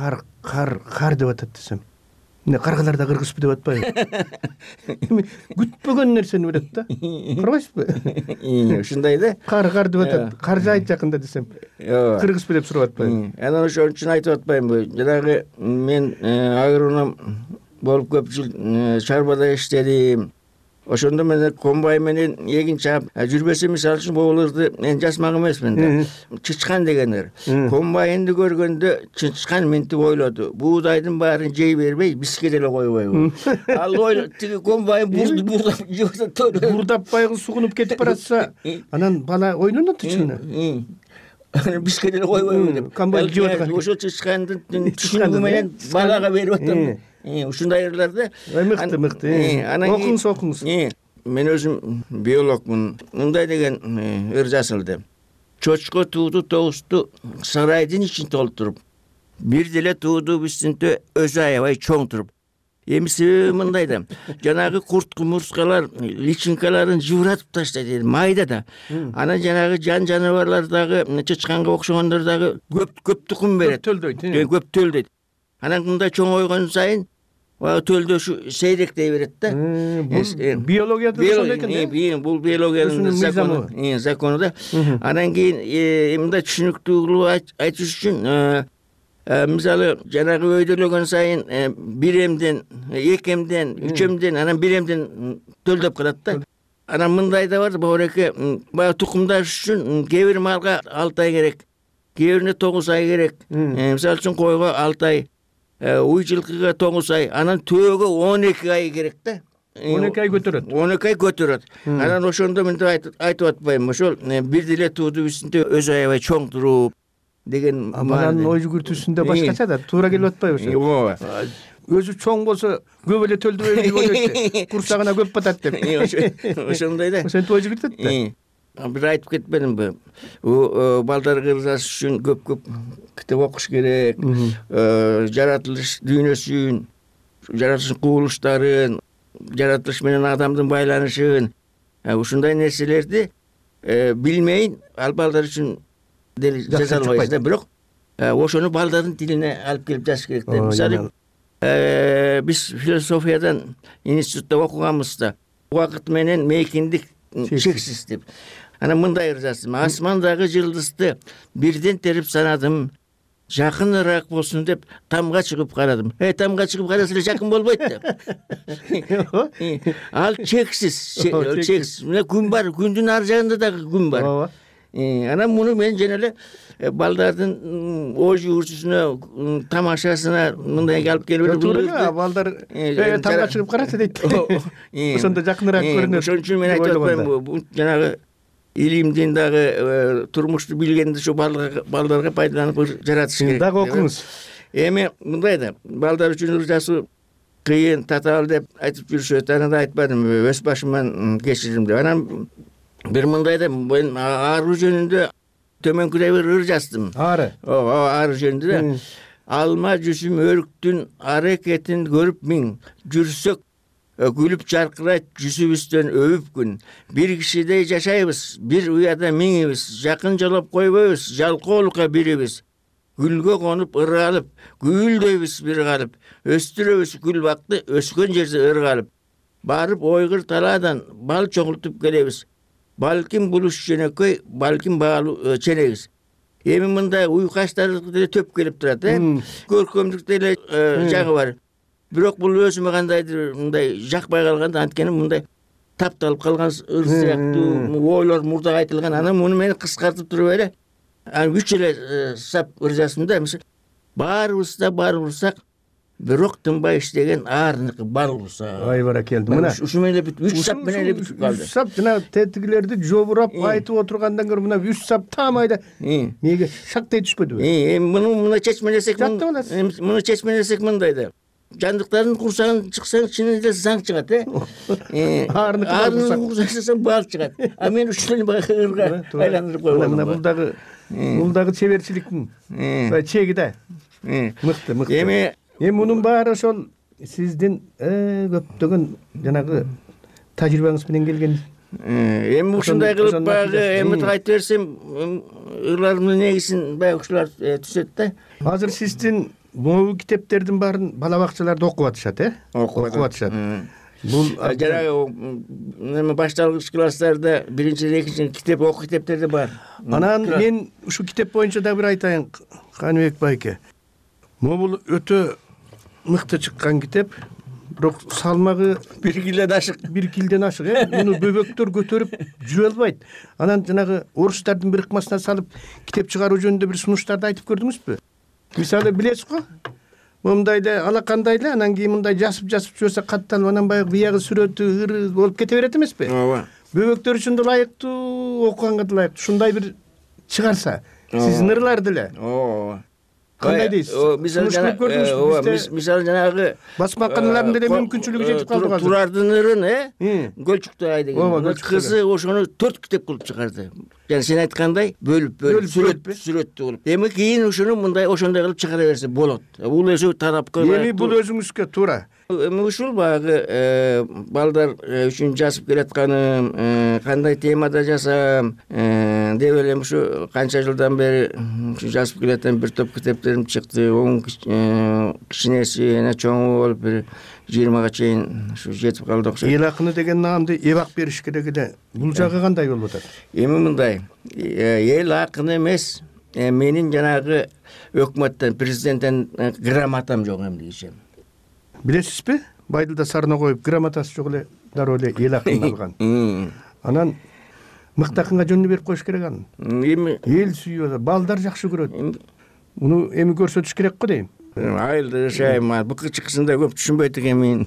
кар деп атат десем. Эмне каргалар да кыргызбы деп атпайбы? Эми күтпөгөн нерсени берет да. Карабайсызбы? Ушундай да. Кар деп атат. Кар жайыт жакында десем. Кыргызбы деп сурап атпайбы? Анан ошон үчүн айтып атпаймынбы? Жанагы мен агроном болуп көп жыл чарбада иштедим. Ошондо мен комбайн менен эгин чаап жүрбөсө, мисалы үчүн боуларды мен жазмак эмесмин да. Чычкан деген ыр. Комбайнды көргөндө чычкан минтип ойлоду. Буудайдын баарын жей бербей, биске деле койбойбу. Ал тиги комбайн бурдап байгы сугунуп кетип баратса, анан бала ойнонот ичине. Биске деле койбойбу деп. Комбайн жеп аткан. Ошо чычкандын түшүнүгү менен балага берип атам. Ушундай ырларды мыкты. Окуңуз. Мен өзүм биологмун. Мындай деген ыр жазылды. Чочко тууду тогусту сарайдын ичин толтуруп, бир деле тууду үстүндө өзү аябай чоң туруп. Эмиси мындай да. Жанагы курт кумурскалар личинкаларын жууратып таштайт, майда да. Анан жанагы жаныбарлар дагы чычканга окшогондор дагы көп тукум берет. Көп төлдөйт. Анан мындай чоңойгон сайын баягы төлдөшү сейректей берет да. Бул биологияда ошондой экен. Бул биологиянын закону да. Анан кийин мындай түшүнүктүү кылып айтыш үчүн мисалы жанагы өйдөлөгөн сайын 1 эмден 2 эмден 3 эмден анан 1 эмден төлдөп калат да. Анан мындай да бар, бауреке, баягы тукумдаш үчүн кээ бир малга 6 ай керек, кээ бирине 9 ай керек. Мисалы үчүн койго 6 ай, уй жылкыга 9 ай, анан төөгө 12 ай керек да. 12 ай көтөрөт. 12 ай көтөрөт. Анан ошондо мынтип айтып атпайм, ошол бир деле тууду үстүндө өзү аябай чоң туруп деген. Анан ой жүгүртүүсүндө башкача да, туура келип атпайбы ошо? Ооба. Өзү чоң болсо көп эле төлдөбөйм деп ойлойт. Курсагына көп батат деп. Ошондой да. Ошентип ой жүгүртөт да. Бир айтып кетпедимби? Балдар кыргызасы үчүн көп китеп окуш керек. Жаратылыш дүйнөсүн, жаратылыш кубулуштарын, жаратылыш менен адамдын байланышын, ушундай нерселерди билмейин, ал балдар үчүн жаза албайсыз да. Бирок ошону балдардын тилине алып келип жазыш керек да. Мисалы биз философиядан институтта окуганбыз да. Убакыт менен мейкиндик чексиз деп. Анан мындай жаздым: асмандагы жылдызды бирден терип санадым, жакыныраак болсун деп тамга чыгып карадым. Тамга чыгып караса эле жакын болбойт да. Ал чексиз. Мына күн бар, күндүн ар жагында дагы күн бар. Анан муну мен жана эле балдардын ой жүгүртүүсүнө, тамашасына мындай алып келип туура. Балдар тамга чыгып караса дейт. Ошондо жакыныраак көрүнөт. Ошон үчүн мен айтып атпаймынбы, бул жанагы илимдин дагы турмушту билгенди ушу балдарга пайдаланып жаратыш керек. Дагы окуңуз. Эми мындай да, балдар үчүн ыржасуу кыйын, татаал деп айтып жүрүшөт. Аны да айтпадым, өз башыман кечирдим деп. Анан бир мындай да, мен ары жөнүндө төмөнкүдөй бир ыр жаздым. Ары? Ооба, ары жөнүндө да. Алма жүзүм өрүктүн аракетин көрүп миң, жүрсөк күлүп жаркырайт жүзүбүздөн өбүп күн. Бир кишидей жашайбыз, бир уяда миңибиз, жакын жолоп койбойбуз, жалкоолукка бирибиз. Гүлгө конуп ыргалып, гүлдөйбүз бир калып, өстүрөбүз гүл бакты өскөн жерде ыргалып. Барып ойгыр талаадан бал чогултуп келебиз. Балким булуш жөнөкөй, балким баалуу ченегиз. Эми мындай уйкаштарды деле төп келип турат, көркөмдүктө эле жагы бар. Бирок бул өзүмө кандайдыр мындай жакпай калган, анткени мындай тапталып калган ыр сыяктуу ойлор мурдага айтылган. Анан муну мен кыскартып туруп эле, үч эле сап ыр жаздым да. Баарыбыз да бар урсак, бирок тынбай иштеген аарыныкы бар урсак. Ай баракелди. Мына ушу менен эле бүт, 3 сап менен эле бүтүп калды. 3 сап жана тетигилерди жобурап айтып отургандан көрө мына 3 сап таамайда мээге шактей түшпөдүбү? Эми муну чечмелесек, муну чечмелесек мындай да. Жандыктардын курсагын чыксаң, чынында эле заң чыгат, Аарыныкы курсаң бал чыгат. А мен ушуну ырга айландырып койгом. Мына бул дагы чеберчиликтин чеги да. Мыкты. Эми мунун баары ошол сиздин көптөгөн жанагы тажрыйбаңыз менен келген. Эми ушундай кылып баягы эми айтып берсем, ырларымдын негизин баягы ушулар түзөт да. Азыр сиздин могу китептердин баарын бала бакчаларда окуп атышат, окуп атышат. Бул жанагы башталгыч класстарда 1-2 китеп, окуу китептери бар. Анан мен ушу китеп боюнча да бир айтайын, Каныбек байке. Бул өтө мыкты чыккан китеп, бирок салмагы 1 килоден ашык. 1 килоден ашык, муну бөбөктөр көтөрүп жүрө албайт. Анан жанагы орустардын бир ыкмасына салып китеп чыгаруу жөнүндө бир сунуштарды айтып көрдүңүзбү? Мисалы билесиз го? Мындай да алакандай эле, анан кийин мындай жасып жүрсө катталып, анан баягы биягы сүрөтү ыры болуп кете берет эмеспи? Ооба. Бөбөктөр үчүн да ылайыктуу, окуганга да ылайыктуу. Ушундай бир чыгарса, сиздин ырларды эле. Ооба. Кандай дейсиз? Мисалы жанагы басмаканаларында эле мүмкүнчүлүгү жетип калды азыр. Турардын ырын, Гөлчүктөй ай деген. Кызы ошону 4 китеп кылып чыгарды. Жана сен айткандай бөлүп сүрөттүү кылып. Эми кийин ушуну мындай ошондой кылып чыгара берсе болот. Бул өзү тарапка. Эми бул өзүңүзгө туура. Эми ушул багы балдар үчүн жазып келатканым, кандай темада жазсам, деп элем ушу канча жылдан бери ушу жазып келатам бир топ китептерим чыкты. Оң кичинеси жана чоңу болуп бир 20га чейин ушу жетип калды окшойт. Эл акыны деген наамды эбак бериш керек эле. Бул жагы кандай болуп атат? Эми мындай, эл акыны эмес, менин жанагы өкмөттөн, президенттен грамотам жок эмне. Билесизби? Байдылда сарына коюп грамотасы жок эле дароо эле эл акынын алган. Анан мыкты акынга жөнү берип коюш керек анын. Эми эл сүйүп, балдар жакшы көрөт. Муну эми көрсөтүш керек го дейм. Айылда жашайм, быкы чыкышында көп түшүнбөйт экенмин.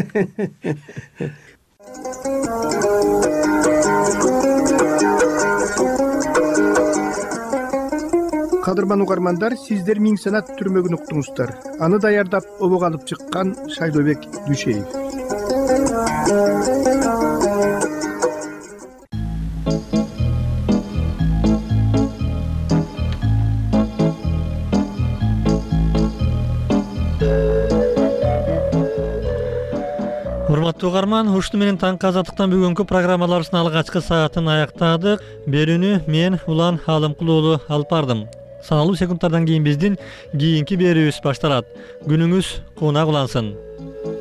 Кадырман угармандар, сиздер Миң санат түрмөгүн уктуңуздар. Аны даярдап обого алып чыккан Шайлообек Дүйшеев. Урматтуу угарман, ушуну менен таңкы азаттыктан бүгүнкү программаларыбыздын алгачкы саатын аяктадык. Берүүнү мен Улан Алымкул уулу алып бардым. Саналуу секундтардан кийин биздин кийинки берүүбүз башталат. Күнүңүз куунак улансын.